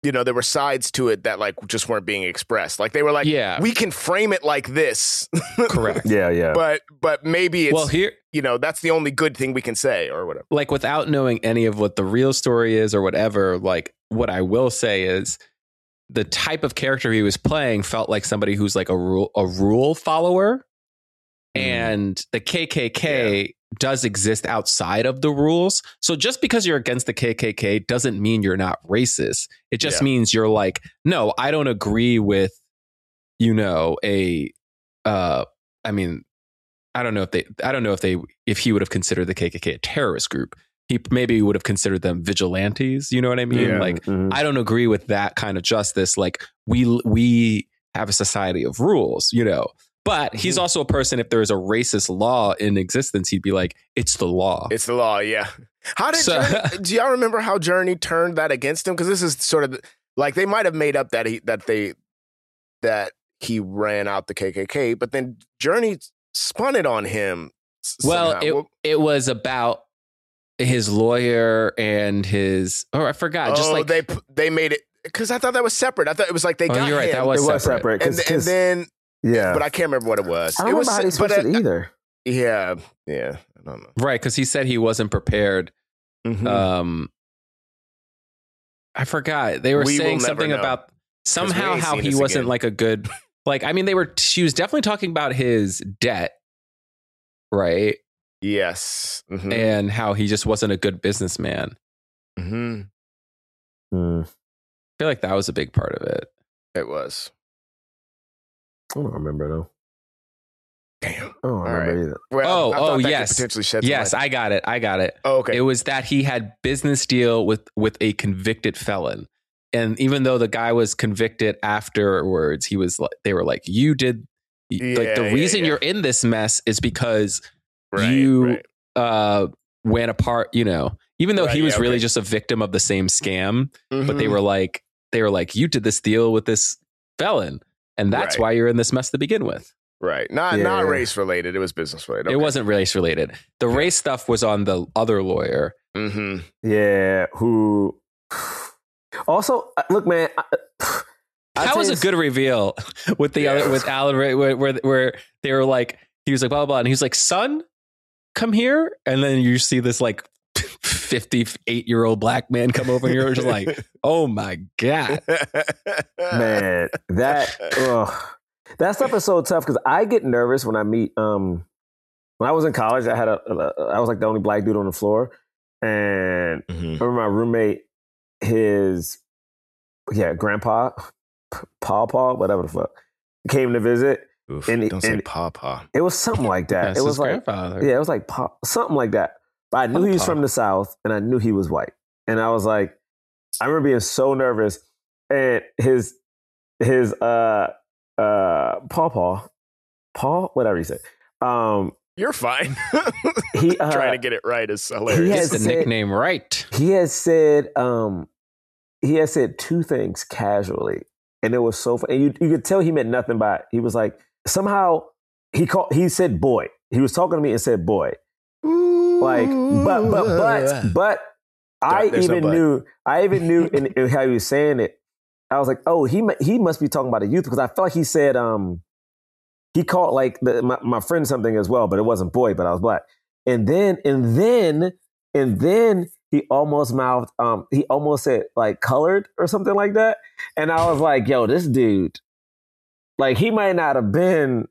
you know, there were sides to it that like just weren't being expressed. Like they were like, Yeah. we can frame it like this. Correct. Yeah, yeah. But but maybe it's Well, here, you know, that's the only good thing we can say or whatever. like without knowing any of what the real story is or whatever, like what I will say is the type of character he was playing felt like somebody who's like a rule a rule follower. Mm. And the K K K does exist outside of the rules. So just because you're against the K K K doesn't mean you're not racist. It just Yeah. means you're like, no, I don't agree with, you know, a, uh, I mean, I don't know if they, I don't know if they, if he would have considered the K K K a terrorist group. He maybe would have considered them vigilantes. You know what I mean? Yeah. Like, Mhm. I don't agree with that kind of justice. Like we, we have a society of rules, you know. But he's Mhm. also a person, if there is a racist law in existence, he'd be like, it's the law. It's the law, yeah. How did So- Journey, do y'all remember how Journey turned that against him? Because this is sort of like they might have made up that he that they that he ran out the K K K, but then Journey spun it on him. s- well, somehow. it, Well, it was about his lawyer and his, or I forgot, just oh, like, they p- they made it because I thought that was separate. I thought it was like they oh, got you're right, him, that was it was separate. separate. and, 'cause- and 'cause- then yeah. but I can't remember what it was. I don't it remember was how they but switched uh, it either. yeah, yeah, I don't know. Right, because he said he wasn't prepared. Mhm. Um, I forgot. They were We will saying never something know, about somehow ain't how seen he this wasn't again. like a good, like, I mean, they were, she was definitely talking about his debt, right? Yes. Mhm. And how he just wasn't a good businessman. Mhm. Mm, I feel like that was a big part of it. It was. I don't remember though. Damn. I don't remember right. either. Well, Oh, I thought oh, that could yes. potentially shed some Yes, light. I got it. I got it. Oh, okay. It was that he had business deal with with a convicted felon. And even though the guy was convicted afterwards, he was like, they were like, you did like Yeah, the yeah, reason yeah. you're in this mess is because Right, you right. uh went apart, you know, even though Right, he was yeah, really okay. just a victim of the same scam, but they Mhm. were like, they were like, you did this deal with this felon. And that's Right. why you're in this mess to begin with. right. Not Yeah. not race related. It was business related. It wasn't race related. The race stuff was on the other lawyer. Mm-hmm. Yeah, who also uh, look, man. I, I That was a think- good reveal with the Yeah. other with Alan Ray, where, where where they were like, he was like blah blah blah, and he was like, son, come here, and then you see this like fifty-eight year old black man come over, and you're just like, oh my god, man. That ugh. That stuff is so tough because I get nervous when I meet. Um, when I was in college, I had a, a I was like the only black dude on the floor, and I Mhm. remember my roommate, his yeah grandpa, Paw Paw, whatever the fuck, came to visit. Oof, And- don't say and- pawpaw. It was something like that. That's it his was like grandfather. yeah, it was like Pa- something like that. But I knew he was Paw Paw. from the South, and I knew he was white, and I was like, I remember being so nervous, and his his uh uh Paw Paw, Paw, whatever he said. Um, You're fine. He, uh, trying to get it right is he hilarious. Get has the said- nickname right. he has said um he has said two things casually, and it was so fun. And you you could tell he meant nothing by it. He was like somehow he called he said boy. He was talking to me and said boy. Like but but but but I There's no even but. knew I even knew in, in how he was saying it. I was like, oh, he mu- he must be talking about a youth because I felt like he said um he called like the, my my friend something as well, but it wasn't boy, but I was black. And then and then and then he almost mouthed um he almost said like colored or something like that. And I was like, yo, this dude, like he might not have been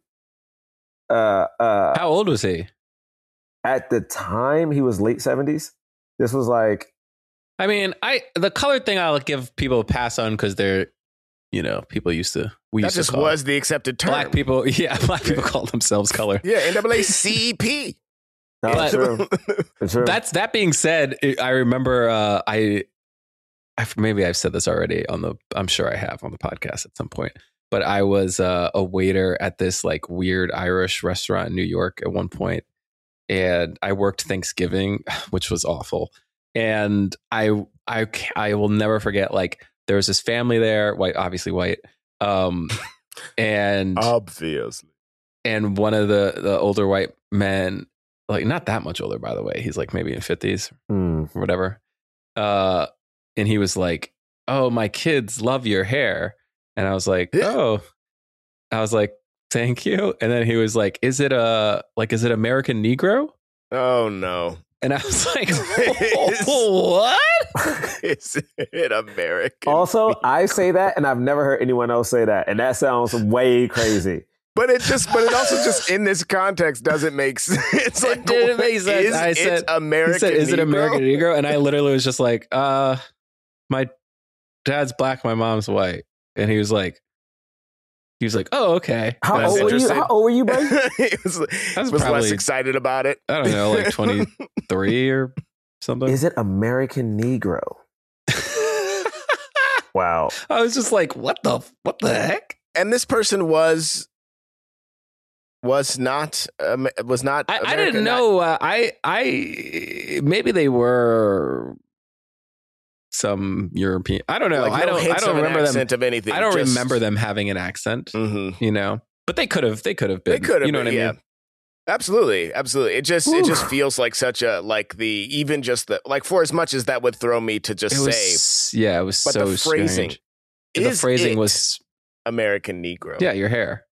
uh uh How old was he? at the time he was late seventies. This was like I mean, I the colored thing I'll give people a pass on because they're, you know, people used to we that used just to call was the accepted term. black people. Yeah, black people call themselves color. Yeah, N double A C P. no, But- it's true. It's true. That's that being said, it- I remember uh, I, I maybe I've said this already on the. I'm sure I have on the podcast at some point. But I was uh, a waiter at this like weird Irish restaurant in New York at one point, and I worked Thanksgiving, which was awful. And I I ca- I will never forget. Like there was this family there, white, obviously white, um, and Obviously. and one of the the older white men, like not that much older, by the way. He's like maybe in fifties Mm. or whatever. Uh, and he was like, oh, my kids love your hair. And I was like, oh, I was like, thank you. And then he was like, is it a, like, is it American Negro? Oh, no. And I was like, what? Is it American? Also, I say that, and I've never heard anyone else say that. And that sounds way crazy. But it just, but it also just in this context doesn't make sense. It's like, It didn't make sense. Is I said, it American he said, is Negro? it American Negro? And I literally was just like, uh, my dad's black, my mom's white. And he was like, he was like, oh, okay. How And I old said, were you? How old were you, bro? He was, I was was probably- less excited about it. I don't know, like twenty-three or something. Is it American Negro? Wow. I was just like, what the, what the heck? And this person was was not um, was not. I, I American. didn't know. Uh, I, I, maybe they were some European. I don't know. Like, I no don't, I hints don't of an remember them. accent of anything. I don't just- remember them having an accent, Mhm. you know, but they could have, they could have been, They could have. you know been, what I yeah. mean? Absolutely, absolutely. It just it just feels like such a like the even just the like for as much as that would throw me to just It say, was, yeah, it was but so the phrasing strange. The is phrasing it was, American Negro. yeah, your hair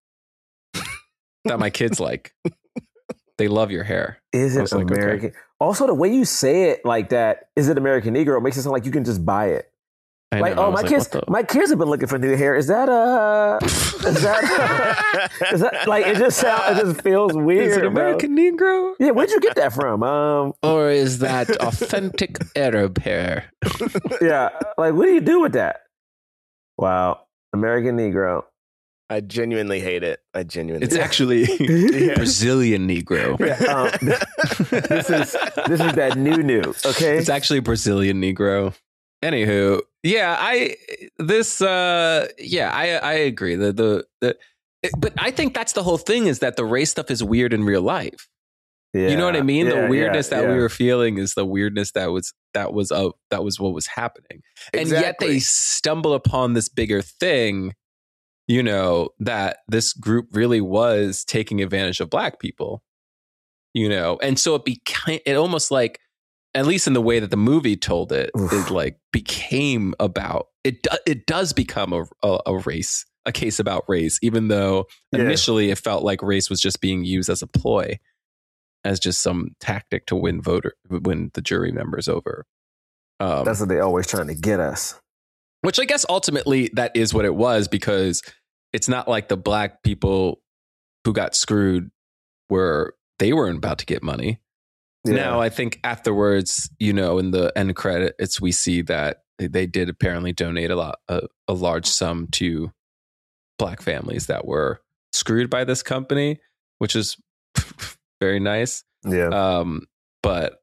that my kids like. They love your hair. Is I it was like, okay. American? Also, the way you say it like that, is it American Negro, makes it sound like you can just buy it. I Like, know, I oh, was my like, kids, what the- my kids have been looking for new hair. Is that uh, is that, is that like it just sounds, it just feels weird. Is it bro. American Negro? Yeah, where'd you get that from? Um, Or is that authentic Arab hair? yeah, like what do you do with that? Wow, American Negro. I genuinely hate it. I genuinely. It's actually Brazilian Negro. Yeah, um, this is this is that new new. Okay, It's actually Brazilian Negro. Anywho, yeah, I this uh yeah, I I agree. The the, the but I think that's the whole thing is that the race stuff is weird in real life. yeah. You know what I mean? Yeah, the weirdness yeah, that yeah. we were feeling is the weirdness that was that was uh, that was what was happening. And yet Exactly. they stumble upon this bigger thing, you know, that this group really was taking advantage of black people. You know, and so it became it almost like, at least in the way that the movie told it, Oof. it like became about it. Do, it does become a, a a race, a case about race, even though Yeah. initially it felt like race was just being used as a ploy, as just some tactic to win voter, win the jury members over. Um, That's what they always trying to get us. which I guess ultimately that is what it was, because it's not like the black people who got screwed were they weren't about to get money. Yeah. Now, I think afterwards, you know, in the end credits, we see that they did apparently donate a lot, a, a large sum to black families that were screwed by this company, which is very nice. yeah, Um, but,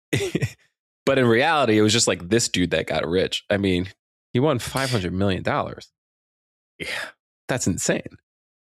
but in reality, it was just like this dude that got rich. I mean, he won five hundred million dollars. Yeah. That's insane.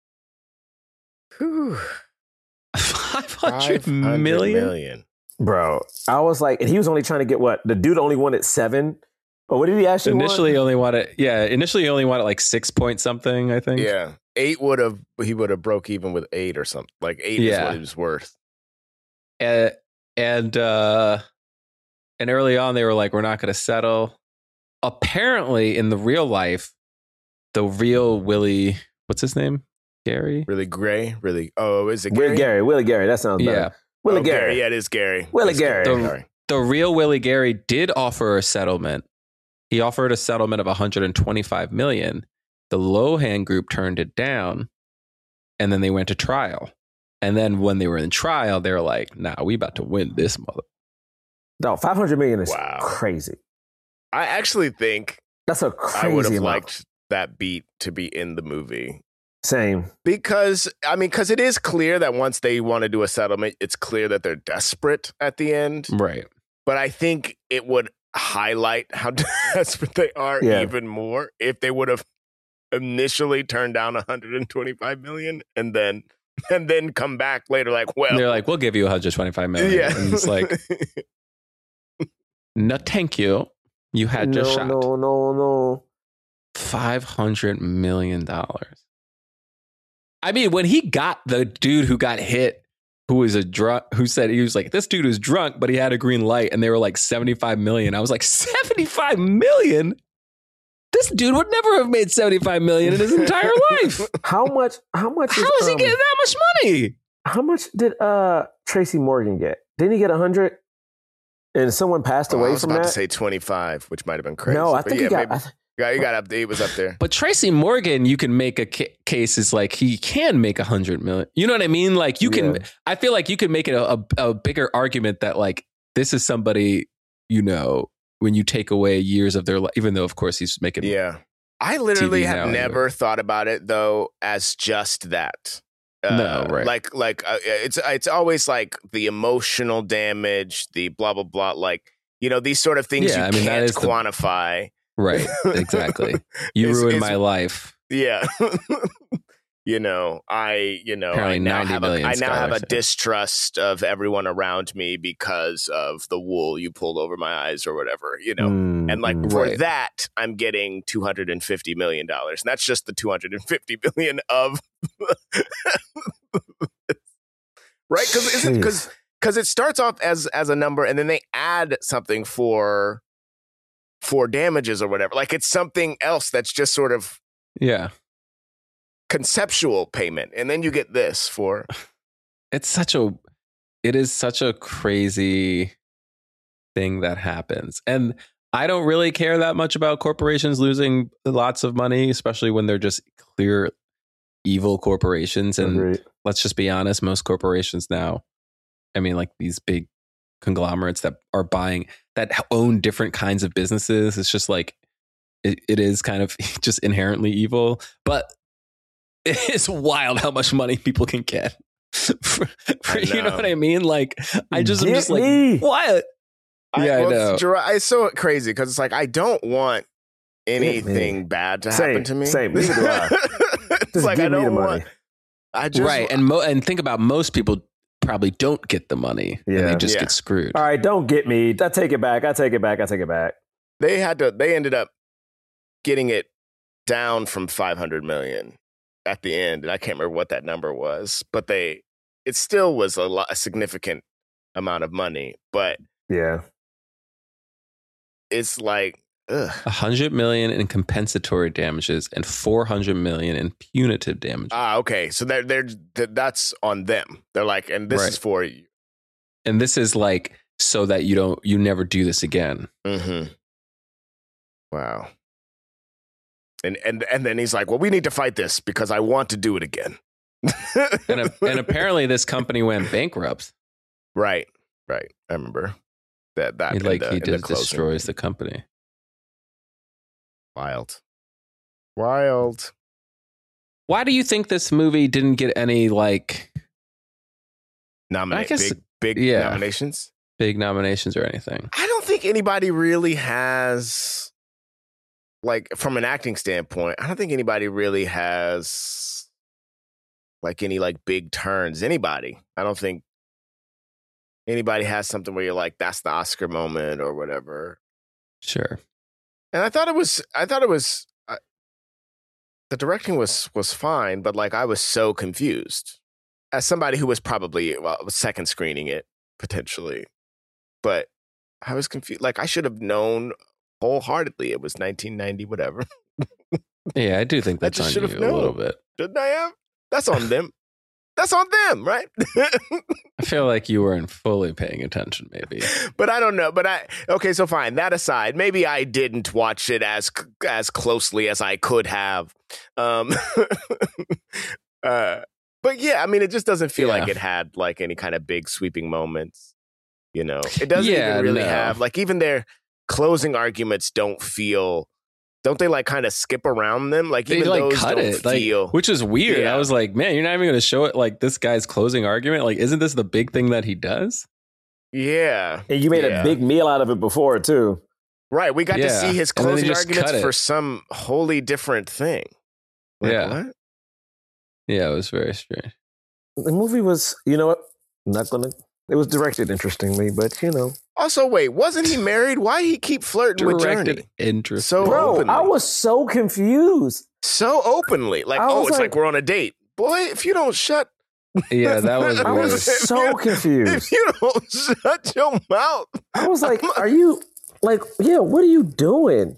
Whew. five hundred five hundred million? million. bro. I was like, and he was only trying to get what? The dude only wanted seven. Or what did he actually Initially, want? only wanted, yeah, initially, he only wanted like six point something, I think. Yeah, eight would have. He would have broke even with eight or something. Like eight is Yeah. what he was worth. And, and, uh, and early on, they were like, we're not going to settle. Apparently, in the real life, the real Willie, what's his name? Gary? Really gray. Really. Oh, is it Willie Gary? Gary. Willie Gary. That sounds better. Yeah. Willie Oh, Gary. Yeah, it is Gary. Willie It's Gary. The- Sorry. The real Willie Gary did offer a settlement. He offered a settlement of one hundred twenty-five million dollars. The Lohan group turned it down, and then they went to trial. And then when they were in trial, they were like, nah, we about to win this mother. No, five hundred million is Wow. crazy. I actually think That's a I crazy would have amount. liked that beat to be in the movie. Same. Because, I mean, because it is clear that once they want to do a settlement, it's clear that they're desperate at the end. Right. But I think it would highlight how desperate they are Yeah. even more if they would have initially turned down one hundred twenty-five million and then and then come back later like, well, And they're like, we'll give you one hundred twenty-five million. yeah. And it's like, no, thank you. You had no, your shot. no, no, no. five hundred million dollars. I mean, when he got the dude who got hit, who was a drunk, who said he was like, this dude was drunk, but he had a green light, and they were like seventy-five million. I was like, seventy-five million? This dude would never have made seventy-five million in his entire life. How much? How much? How is, is he um, getting that much money? How much did uh, Tracy Morgan get? Didn't he get a hundred? And someone passed Oh, away I was from about that. to say twenty-five, which might have been crazy. No, I But think yeah, he got. maybe- I th- yeah, he got up. He was up there. But Tracy Morgan, you can make a ca- case is like he can make a hundred million. You know what I mean? Like you can. Yeah. I feel like you could make it a, a, a bigger argument that like this is somebody, you know, when you take away years of their life, even though of course he's making. Yeah. I literally T V have now, never anyway. thought about it though as just that. Uh, No, right. Like, like uh, it's it's always like the emotional damage, the blah blah blah. Like, you know, these sort of things Yeah, you I mean, that can't is the- quantify. Right. Exactly. You Is- ruined is- my life. Yeah. You know, I you know Apparently I now ninety have a, million, I now have a Skylar said. distrust of everyone around me because of the wool you pulled over my eyes or whatever. You know. Mm, And like mm. for Right. that, I'm getting two hundred fifty million dollars. And that's just the two hundred fifty million of right? Because because because it starts off as as a number and then they add something for for damages or whatever. Like it's something else that's just sort of Yeah. conceptual payment. And then you get this for It's such a it is such a crazy thing that happens. And I don't really care that much about corporations losing lots of money, especially when they're just clear evil corporations. And Agreed. let's just be honest, most corporations now, I mean, like these big conglomerates that are buying, that own different kinds of businesses, it's just like, it, it is kind of just inherently evil. But it is wild how much money people can get. for, for, I you know know. what I mean? Like, I just am Get just like, me. what? Yeah, I well, know. it's, Gerard, it's so crazy because it's like I don't want anything bad to Same, happen to me. same. Neither do I. It's Just like give I me the don't money. want. I just Right. And mo- and think about most people probably don't get the money and Yeah. they just Yeah. get screwed. All right, don't get me. I take it back. I take it back. I take it back. they had to. They ended up getting it down from five hundred million at the end, and I can't remember what that number was, but they it still was a, lot, a significant amount of money. But Yeah. it's like, ugh. A hundred million in compensatory damages and four hundred million in punitive damages. Ah, okay. So they're they're th- that's on them. They're like, and this Right. is for you. And this is like so that you don't you never do this again. Mm-hmm. Wow. And and and then he's like, well, we need to fight this because I want to do it again. And, a, and apparently this company went bankrupt. right, right. I remember that. That He, in like the- he in the just closing. destroys the company. Wild, wild. Why do you think this movie didn't get any like Nominate I guess- big big yeah. nominations. big nominations or anything? I don't think anybody really has, like, from an acting standpoint. I don't think anybody really has, like, any like big turns. Anybody? I don't think anybody has something where you're like, that's the Oscar moment or whatever. Sure. And I thought it was, I thought it was, I, the directing was was fine, but like I was so confused as somebody who was probably well was second screening it potentially, but I was confused. Like I should have known wholeheartedly it was nineteen ninety, whatever. Yeah, I do think I that's just on should you have a little known. bit. Didn't I have? That's on them. That's on them, right? I feel like you weren't fully paying attention, maybe. But I don't know. But I okay. So fine. That aside, maybe I didn't watch it as as closely as I could have. Um, uh, but yeah, I mean, it just doesn't feel Yeah. like it had like any kind of big sweeping moments. You know, it doesn't Yeah, even really no. have like even their closing arguments don't feel. Don't they like kind of skip around them? Like They even like those cut don't it, like, feel. which is weird. Yeah. I was like, man, you're not even going to show it like this guy's closing argument. Like, isn't this the big thing that he does? yeah, And you made Yeah. a big meal out of it before, too. right. We got to Yeah. see his And then they closing just arguments cut it. for some wholly different thing. Like, Yeah. what? Yeah, it was very strange. The movie was, you know what? I'm not going to. It was directed interestingly, but, you know. Also, wait, wasn't he married? Why he keep flirting with Directed Journey interesting. So- Bro, openly. I was so confused. so openly? Like, I oh, was it's like, like- we're on a date, boy. If you don't shut, Yeah, that was I weird. was so confused. if you don't shut your mouth, I was like, are you, like, yeah, what are you doing?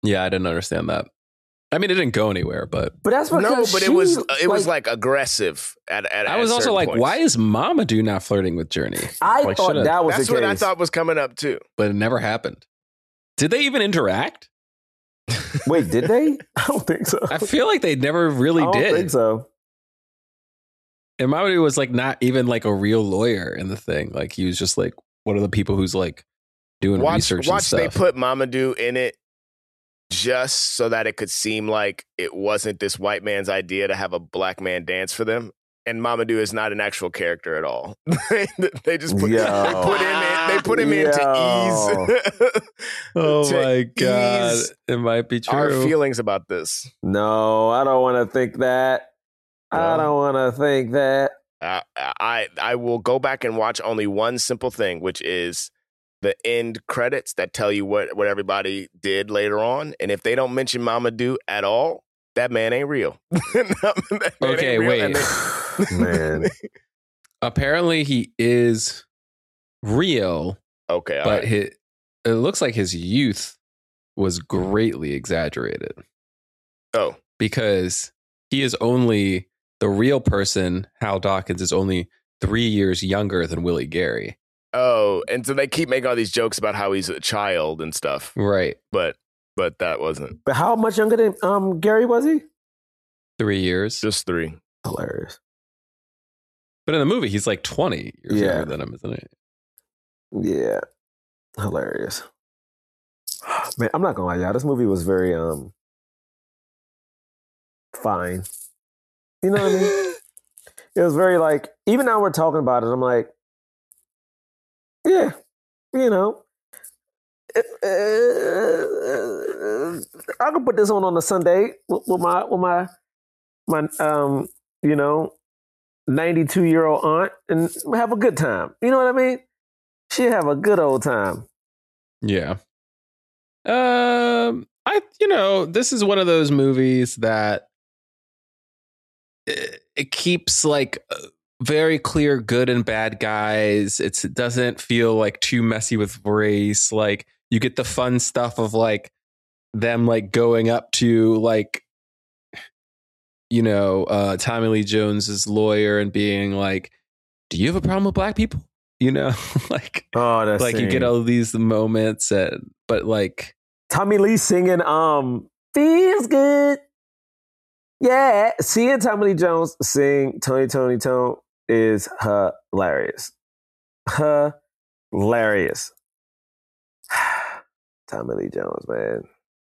Yeah, I didn't understand that. I mean, it didn't go anywhere, but But that's because No, but she, it was it was like aggressive at at. I was at also certain like, points. why is Mamadou not flirting with Journey? I Like, thought should've- that was That's the what case. I thought was coming up too. But it never happened. Did they even interact? Wait, did they? I don't think so. I feel like they never really I don't did. think so. And Mamadou was like not even like a real lawyer in the thing. Like he was just like one of the people who's like doing Watch, research and watch. They stuff. put Mamadou in it just so that it could seem like it wasn't this white man's idea to have a black man dance for them. And Mamadou is not an actual character at all. they just put, Yo. they put him in. They put him in Yo. to ease. Oh to my god, ease it might be true. Our feelings about this. No, I don't want to think that. I No. don't want to think that. Uh, I I will go back and watch only one simple thing, which is the end credits that tell you what, what everybody did later on. And if they don't mention Mamadou at all, that man ain't real. That man Okay, ain't real, wait. and they- Man. Apparently, he is real, okay, all but right. his, it looks like his youth was greatly exaggerated oh, because he is only the real person. Hal Dawkins is only three years younger than Willie Gary. oh, and so they keep making all these jokes about how he's a child and stuff, Right, but but that wasn't But how much younger than um Gary was he? three years. just three. Hilarious. But in the movie, he's like twenty years Yeah. younger than him, isn't he? Yeah. Hilarious. Man, I'm not gonna lie, y'all. This movie was very um fine. You know what I mean? It was very like, even now we're talking about it, I'm like, yeah, you know. Uh, I could put this on on a Sunday with, with my with my my um you know ninety-two year old aunt and have a good time. You know what I mean? She'd have a good old time. Yeah. Um, I you know this is one of those movies that it, it keeps like uh, very clear good and bad guys. It's, it doesn't feel like too messy with race. Like you get the fun stuff of like them like going up to like you know uh, Tommy Lee Jones's lawyer and being like, "Do you have a problem with black people?" You know, like Oh, that's like you get all these moments, and but like. Tommy Lee singing um feels good. Yeah, seeing Tommy Lee Jones sing Tony Tony Tone is hilarious. Hilarious. Tommy Lee Jones, man.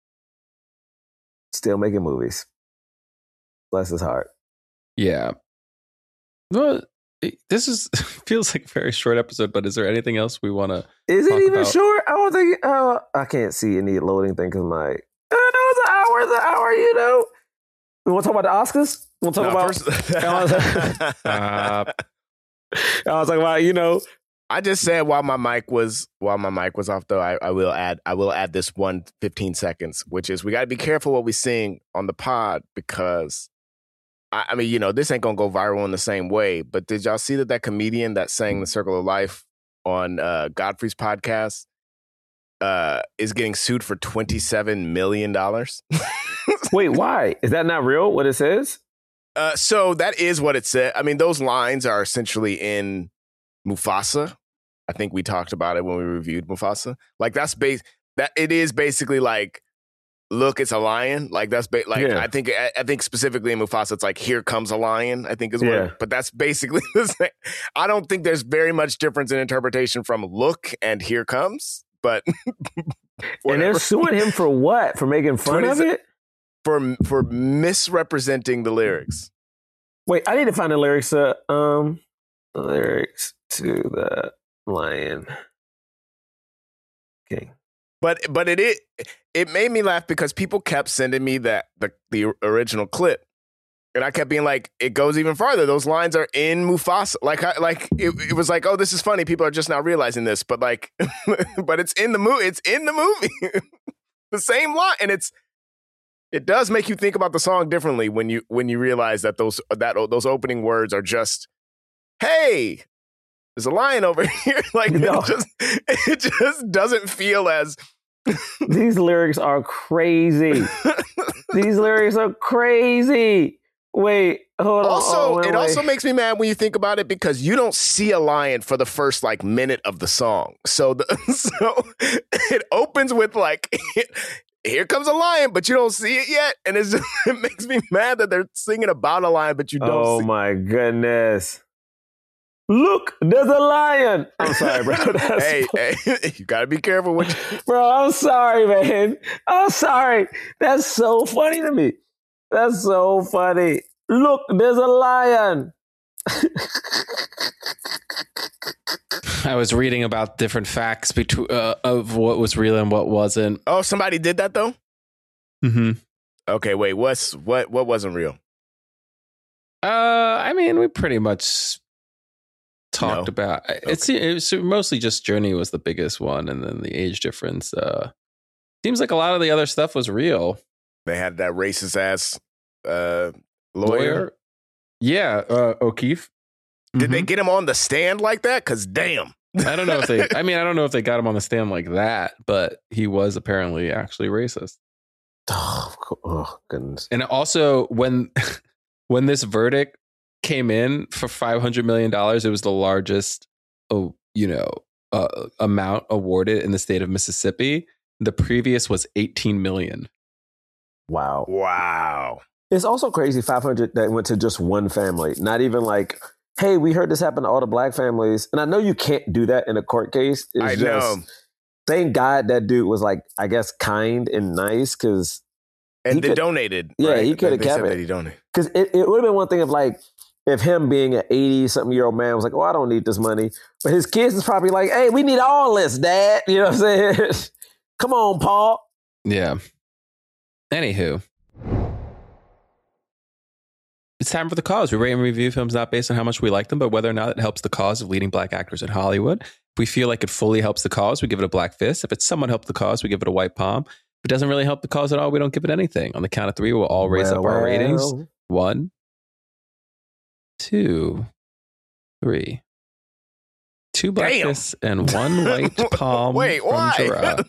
Still making movies. Bless his heart. Yeah. Well, it- this is feels like a very short episode, but is there anything else we want to? Is it Talk even about- short? I don't think. Uh, I can't see any loading thing because my. Uh, no, it's an hour. It's an hour. You know. We want to talk about the Oscars. We want to talk No, about. first- Uh, I was talking about, you know, I just said while my mic was while my mic was off though, I, I will add I will add this one fifteen seconds, which is we gotta be careful what we sing on the pod because I, I mean, you know, this ain't gonna go viral in the same way, but did y'all see that that comedian that sang The Circle of Life on uh, Godfrey's podcast uh, is getting sued for twenty-seven million dollars? wait, why? Is that not real, what it says? Uh, so that is what it said. I mean, those lines are essentially in Mufasa. I think we talked about it when we reviewed Mufasa. Like that's base that it is basically like, look, it's a lion. Like that's ba- like Yeah. I think I, I think specifically in Mufasa, it's like here comes a lion. I think is what. Yeah. It, but that's basically the same. I don't think there's very much difference in interpretation from look and here comes. But And whatever. they're suing him for what? For making fun of twenty it? for for misrepresenting the lyrics. Wait, I need to find the lyrics to um lyrics to the Lion King. But but it, it it made me laugh because people kept sending me that the the original clip, and I kept being like, it goes even farther. Those lines are in Mufasa. Like I, like it, it was like, oh, this is funny. People are just now realizing this, but like, but it's in the movie. It's in the movie. The same line, and it's it does make you think about the song differently when you when you realize that those that those opening words are just, hey, there's a lion over here. Like No. it just it just doesn't feel as These lyrics are crazy. These lyrics are crazy. Wait, hold Also, on. Oh, wait, it wait. also makes me mad when you think about it because you don't see a lion for the first like minute of the song. So, the, so it opens with like, "Here comes a lion," but you don't see it yet, and it's just, it makes me mad that they're singing about a lion, but you don't. Oh see my goodness! Look, there's a lion. I'm sorry, bro. That's Hey, hey, you gotta be careful with. You. Bro, I'm sorry, man. I'm sorry. That's so funny to me. That's so funny. Look, there's a lion. I was reading about different facts between uh, of what was real and what wasn't. Oh, somebody did that though. Mm-hmm. Okay, wait. What's what? What wasn't real? Uh, I mean, we pretty much talked No. about it's. It was mostly just Journey was the biggest one, and then the age difference. Uh, seems like a lot of the other stuff was real. They had that racist ass uh, lawyer. Lawyer, yeah, uh, O'Keefe. Did Mhm. they get him on the stand like that? Because damn. I don't know if they. I mean, I don't know if they got him on the stand like that, but he was apparently actually racist. Oh, oh goodness. And also, when when this verdict came in for five hundred million dollars, it was the largest, oh, you know, uh, amount awarded in the state of Mississippi. The previous was eighteen million. Wow. Wow. It's also crazy five hundred that went to just one family. Not even like, hey, we heard this happen to all the black families. And I know you can't do that in a court case. It's I just, know. Thank God that dude was like, I guess, kind and nice because And he they could- donated. Yeah, right? he coulda They kept said it. that he donated. Because it, it would have been one thing if like, if him being an eighty-something-year-old man was like, oh, I don't need this money. But his kids is probably like, hey, we need all this, Dad. You know what I'm saying? Come on, Paul. Yeah. Anywho. It's time for the cause. We rate and review films not based on how much we like them, but whether or not it helps the cause of leading black actors in Hollywood. If we feel like it fully helps the cause, we give it a black fist. If it somewhat helped the cause, we give it a white palm. If it doesn't really help the cause at all, we don't give it anything. On the count of three, we'll all raise Well, up our well. ratings. One, two, three. Two black Damn. fists and one white palm. Wait, from why? Gerard.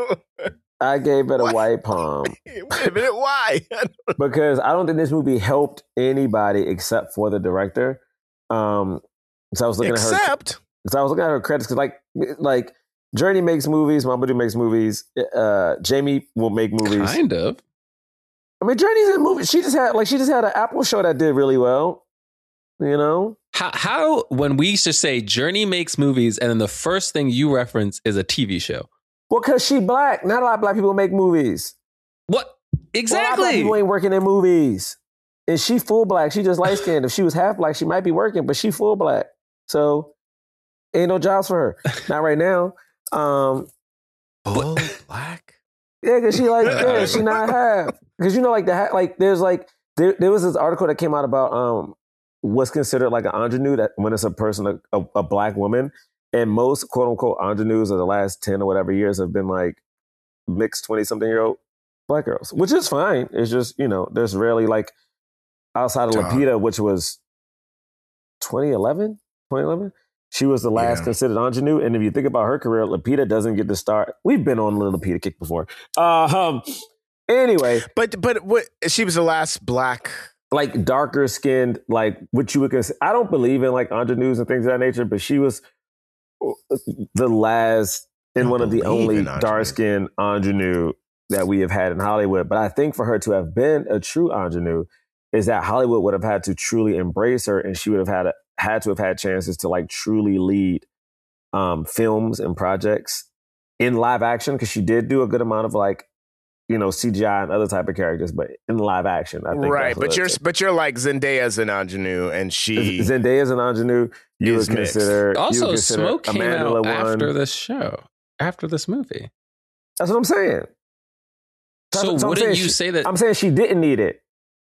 I gave it a What? white palm. Wait a minute, why? Because I don't think this movie helped anybody except for the director. Um, so I was looking at her. Except, Because I was looking at her credits. Because like, like Journey makes movies, Mamadou makes movies, uh, Jamie will make movies. Kind of. I mean, Journey's in movies. She just had like she just had an Apple show that did really well. You know, How, how, when we used to say Journey makes movies, and then the first thing you reference is a T V show. well, because she black. Not a lot of black people make movies. What? Well, a lot of black Exactly. people ain't working in movies. And she full black. She just light skinned. If she was half black, she might be working, but she full black. So ain't no jobs for her. Not right now. Um, full black. yeah, because she like yeah, she not half. Because you know, like the ha- like there's like there there was this article that came out about um what's considered like an ingenue that when it's a person a, a, a black woman, and most quote unquote ingenues of the last ten or whatever years have been like mixed twenty something year old black girls, which is fine. It's just you know there's rarely like outside of Dog. Lupita, which was twenty eleven, twenty eleven. She was the last Yeah. considered ingenue, and if you think about her career, Lupita doesn't get to start. We've been on the Lupita kick before. Uh, um, anyway, But but what? She was the last black. like darker skinned, like what you would consider. I don't believe in like ingenues and things of that nature, but she was the last and don't one of the believe only in ingenue. dark skinned ingenue that we have had in Hollywood. But I think for her to have been a true ingenue is that Hollywood would have had to truly embrace her, and she would have had a, had to have had chances to like truly lead um, films and projects in live action, because she did do a good amount of like you know C G I and other type of characters, but in live action, I think Right, that's what but you're it's- but you're like Zendaya's an ingenue, and she Zendaya's an ingenue. You is would mixed. consider you Also, would consider Smoke came Amanda out LeWan- after this show, after this movie. That's what I'm saying. That's So what I'm wouldn't saying. you She- say that? I'm saying she didn't need it.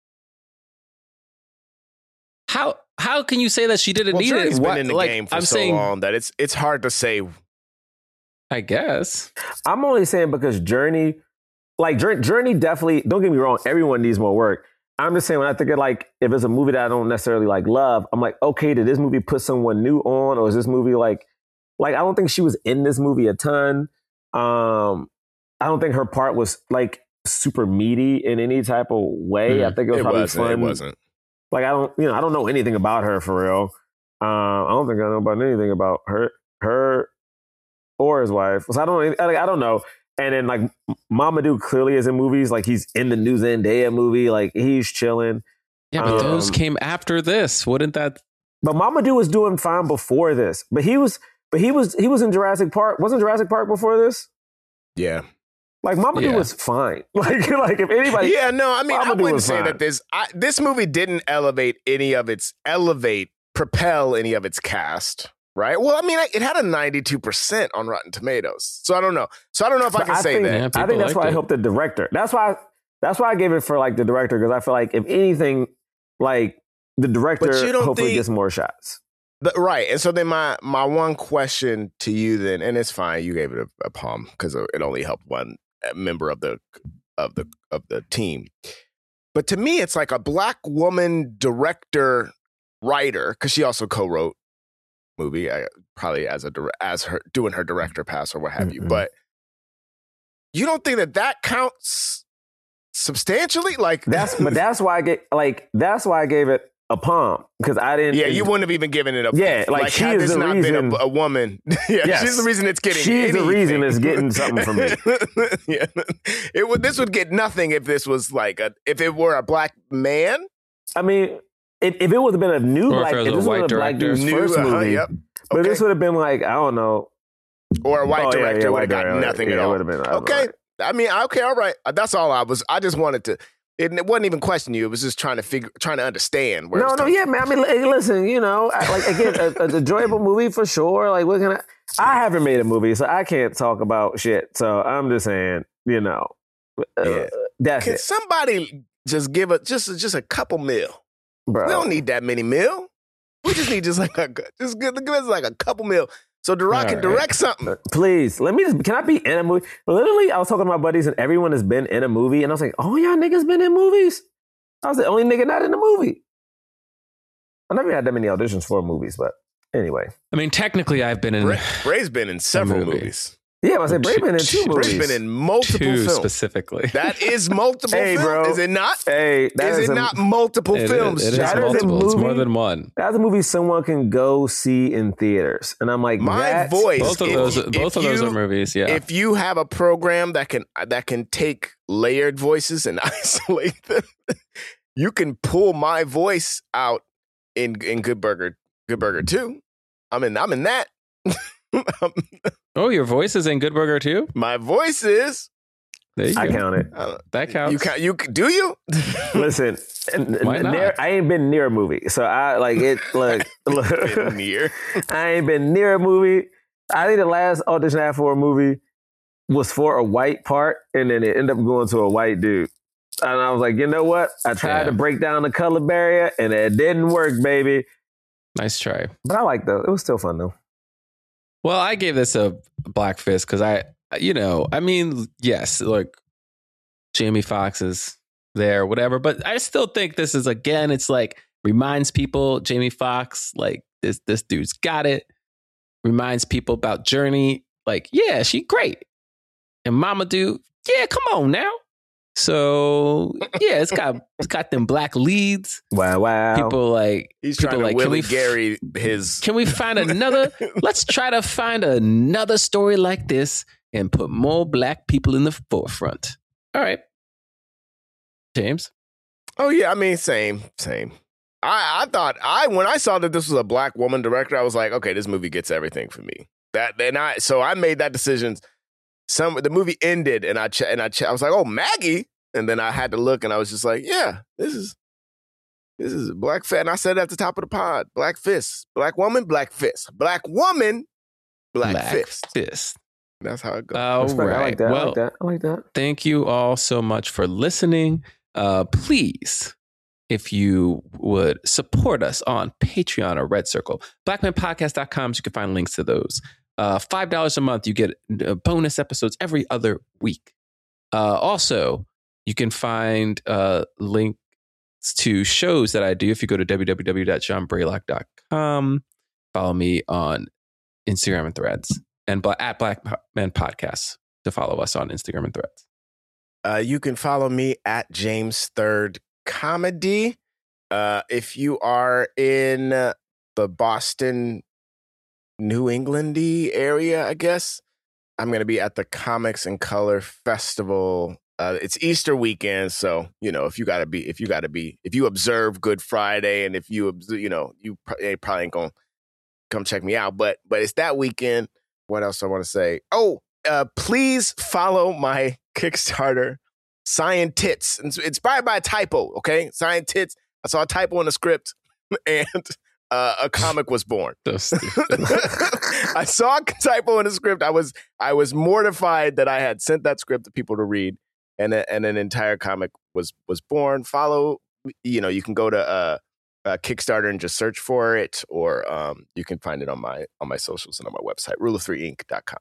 How how can you say that she didn't well, need Journey's it? been What- in the like, game for I'm so saying, long that it's it's hard to say. I guess. I'm only saying because Journey, like Journey, Journey definitely, don't get me wrong, everyone needs more work. I'm just saying when I think of like, if it's a movie that I don't necessarily like love, I'm like, okay, did this movie put someone new on? Or is this movie like, like, I don't think she was in this movie a ton. Um, I don't think her part was like super meaty in any type of way. Mm. I think it was it probably wasn't, fun. It wasn't. Like I don't, you know, I don't know anything about her for real. Um, I don't think I know about anything about her, her or his wife. So I don't, I, I don't know. And then like Mamadou clearly is in movies. Like he's in the new Zendaya movie. Like he's chilling. Yeah, but um, those came after this. Wouldn't that? But Mamadou was doing fine before this. But he was, but he was, he was in Jurassic Park. Wasn't Jurassic Park before this? Yeah. Like Mamadou yeah. was fine. Like, like if anybody, yeah, no, I mean, Mamadou I wouldn't say fine. that this I, this movie didn't elevate any of its elevate propel any of its cast, right? Well, I mean, it had a ninety-two percent on Rotten Tomatoes, so I don't know. So I don't know if but I can I say think, that. Yeah, I think that's why it. I hope the director. That's why. That's why I gave it for like the director because I feel like if anything, like the director hopefully think, gets more shots. The, right, and so then my my one question to you then, and it's fine, you gave it a, a palm because it only helped one member of the of the of the team. But to me, it's like a black woman director writer because she also co-wrote movie, uh, probably as a as her doing her director pass or what have mm-hmm. you. But you don't think that that counts substantially? Like that's but that's why I get like that's why I gave it a palm because I didn't. Yeah, you wouldn't have even given it a. Yeah, like, like she had is this the not reason, been a, a woman. Yeah, yes. She's the reason it's getting. She's anything. the reason it's getting something from me. Yeah, it would. This would get nothing if this was like a if it were a black man. I mean, if, if it would have been a new or black, if, if this was a black dude's new, first uh-huh, movie, yep. but okay. this would have been like I don't know, or a white oh, director yeah, yeah, would have got director, nothing yeah, at all. Been, okay, I mean, okay, all right. That's all I was. I just wanted to. It, it wasn't even questioning you. It was just trying to figure, trying to understand. Where no, no, yeah, man. I mean, hey, listen, you know, I, like again, an enjoyable movie for sure. Like, what can I? I haven't made a movie, so I can't talk about shit. So I'm just saying, you know, uh, yeah. that's can it. Somebody just give a just just a couple mil? Bro. We don't need that many mil. We just need just like a just give, give us like a couple mil. So The Rock can right. direct something. Please, let me just, can I be in a movie? Literally, I was talking to my buddies and everyone has been in a movie. And I was like, oh, y'all niggas been in movies? I was the only nigga not in the movie. I never had that many auditions for movies, but anyway. I mean, technically, I've been in... Bray, Bray's been in several movies. Yeah, I said Bray been in two movies. Bray's been in multiple two films. specifically. That is multiple hey, films, bro. Is it not? Hey, that is, is it a, not multiple it films? Is, it is that multiple. Is it's more than one. That's a movie someone can go see in theaters. And I'm like, my voice. Both of those, if, both of those you, are movies, yeah. If you have a program that can that can take layered voices and isolate them, you can pull my voice out in in Good Burger, Good Burger two. I'm in I'm in that. Oh, your voice is in Good Burger too? My voice is. There you I go. count it. Uh, that counts. You count. You do you? Listen, Why not? Near, I ain't been near a movie, so I like it. Look, look been near. I ain't been near a movie. I think the last audition I had for a movie was for a white part, and then it ended up going to a white dude. And I was like, you know what? I tried yeah. to break down the color barrier, and it didn't work, baby. Nice try. But I liked though. It was still fun though. Well, I gave this a black fist because I, you know, I mean, yes, look, Jamie Foxx is there, whatever, but I still think this is, again, it's like reminds people, Jamie Foxx, like this, this dude's got it. Reminds people about Journey. Like, yeah, she great. And Mamadou, yeah, come on now. So yeah, it's got it's got them black leads. Wow, wow. Can People like he's people trying to like Willie can we, Gary his. Can we find another? Let's try to find another story like this and put more black people in the forefront. All right, James. Oh yeah, I mean, same, same. I I thought I when I saw that this was a black woman director, I was like, okay, this movie gets everything for me. That and I so I made that decision. Some the movie ended, and I ch- and I ch- I was like, "Oh, Maggie!" And then I had to look, and I was just like, "Yeah, this is this is Black Fist." And I said it at the top of the pod, "Black Fist, Black Woman, Black Fist, Black Woman, Black, Black Fist. Fist." That's how it goes. All Respect. right. I like that. Well, I like that. I like that. Thank you all so much for listening. Uh, please, if you would support us on Patreon or Red Circle, black man podcast dot com, so you can find links to those. Uh, five dollars a month, you get bonus episodes every other week. Uh, also, you can find uh, links to shows that I do if you go to w w w dot john braylock dot com. Follow me on Instagram and Threads and at Black Man Podcasts. to follow us on Instagram and Threads. Uh, you can follow me at James Third Comedy. Uh, if you are in uh, the Boston, New Englandy area, I guess, I'm going to be at the Comics and Color Festival. Uh, it's Easter weekend, so you know if you gotta be, if you gotta be, if you observe Good Friday, and if you, observe, you know, you probably ain't gonna come check me out. But but it's that weekend. What else I want to say? Oh, uh, please follow my Kickstarter, Scientits. It's inspired by a typo. Okay, Scientits. I saw a typo in the script, and uh, a comic was born. I saw a typo in the script. I was I was mortified that I had sent that script to people to read. And, a, and an entire comic was was born. Follow, you know, you can go to uh, uh, Kickstarter and just search for it, or um, you can find it on my on my socials and on my website, rule of three inc dot com.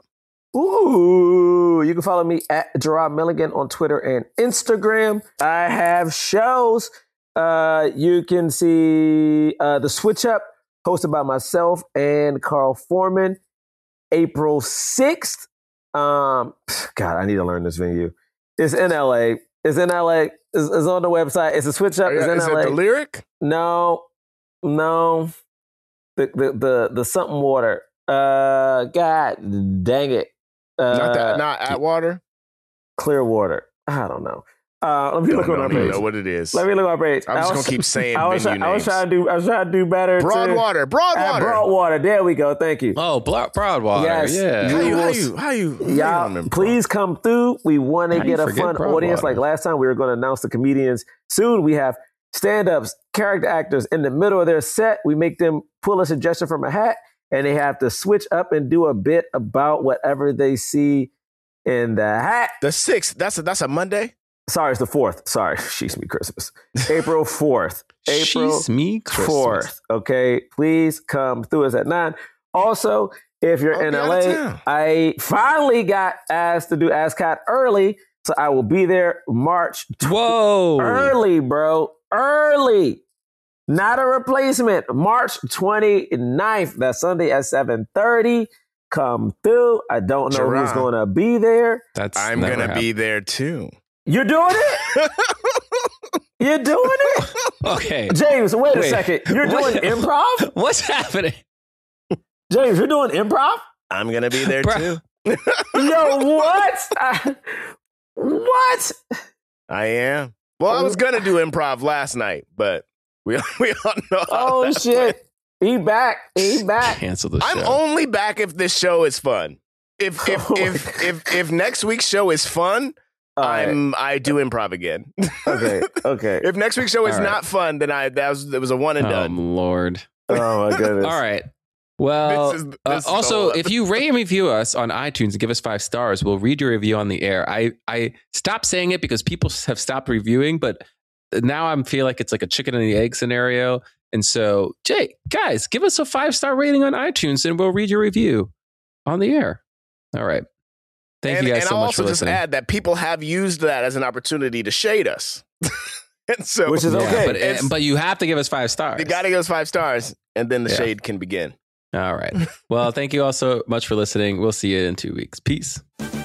Ooh, you can follow me at Gerard Milligan on Twitter and Instagram. I have shows. Uh, you can see uh, The Switch Up, hosted by myself and Carl Foreman, April sixth. Um, God, I need to learn this venue. It's in L A. It's in L A. It's, it's on the website. It's a Switch Up. It's in Is L A. It the Lyric? No, no. The the the, the something water. Uh, God dang it. Uh, Not that. Not Atwater. Clearwater. I don't know. Uh, let me Don't look on know, our don't page. know what it is. Let me look on our page. I'm I just was- gonna keep saying I was, venue try- I was names. trying to do. I was trying to do better. too. Broadwater. At Broadwater. Broadwater. There we go. Thank you. Oh, Broad- Broadwater. Yes. Yeah. How you? How will- you? How you? how you Y'all, remember please come through. We want to How you get a forget fun Broadwater? audience. Like last time, we were going to announce the comedians. Soon, we have stand-ups, character actors in the middle of their set. We make them pull a suggestion from a hat, and they have to switch up and do a bit about whatever they see in the hat. The sixth. That's a that's a Monday. Sorry, it's the fourth. Sorry, she's me Christmas. April fourth. April She's me Christmas. fourth. Okay, please come through us at nine. Also, if you're I'll in be L out of A, town. I finally got asked to do ASCOT early, so I will be there March Whoa. early, bro. Early. Not a replacement. March twenty-ninth. That's Sunday at seven thirty. Come through. I don't know who's Gerard. going to be there. That's I'm never gonna happened. be there too. You're doing it? You're doing it? Okay. James, wait, a Wait. second. You're doing What- improv? What's happening? James, you're doing improv? I'm gonna be there Bro. too. Yo, what? I- what? I am. Well, I was gonna do improv last night, but we we all know. how Oh, that shit. He back. He back. Cancel the I'm show. only back if this show is fun. If if Oh my if, if if next week's show is fun, All right. I'm I do improv again. Okay, okay. If next week's show is All right. not fun, then I that was it was a one and Oh, done. Lord. Oh, my goodness. All right. Well, This is- this uh, is the also, whole if you rate and review us on iTunes and give us five stars, we'll read your review on the air. I, I stopped saying it because people have stopped reviewing, but now I feel like it's like a chicken and the egg scenario. And so, Jay, guys, give us a five star rating on iTunes and we'll read your review on the air. All right. Thank and, you guys and so I'll much also for just listening. add that people have used that as an opportunity to shade us. And so Which is Yeah, okay. but, It's- but you have to give us five stars. you got to give us five stars, and then the Yeah. shade can begin. All right. Well, thank you all so much for listening. We'll see you in two weeks. Peace.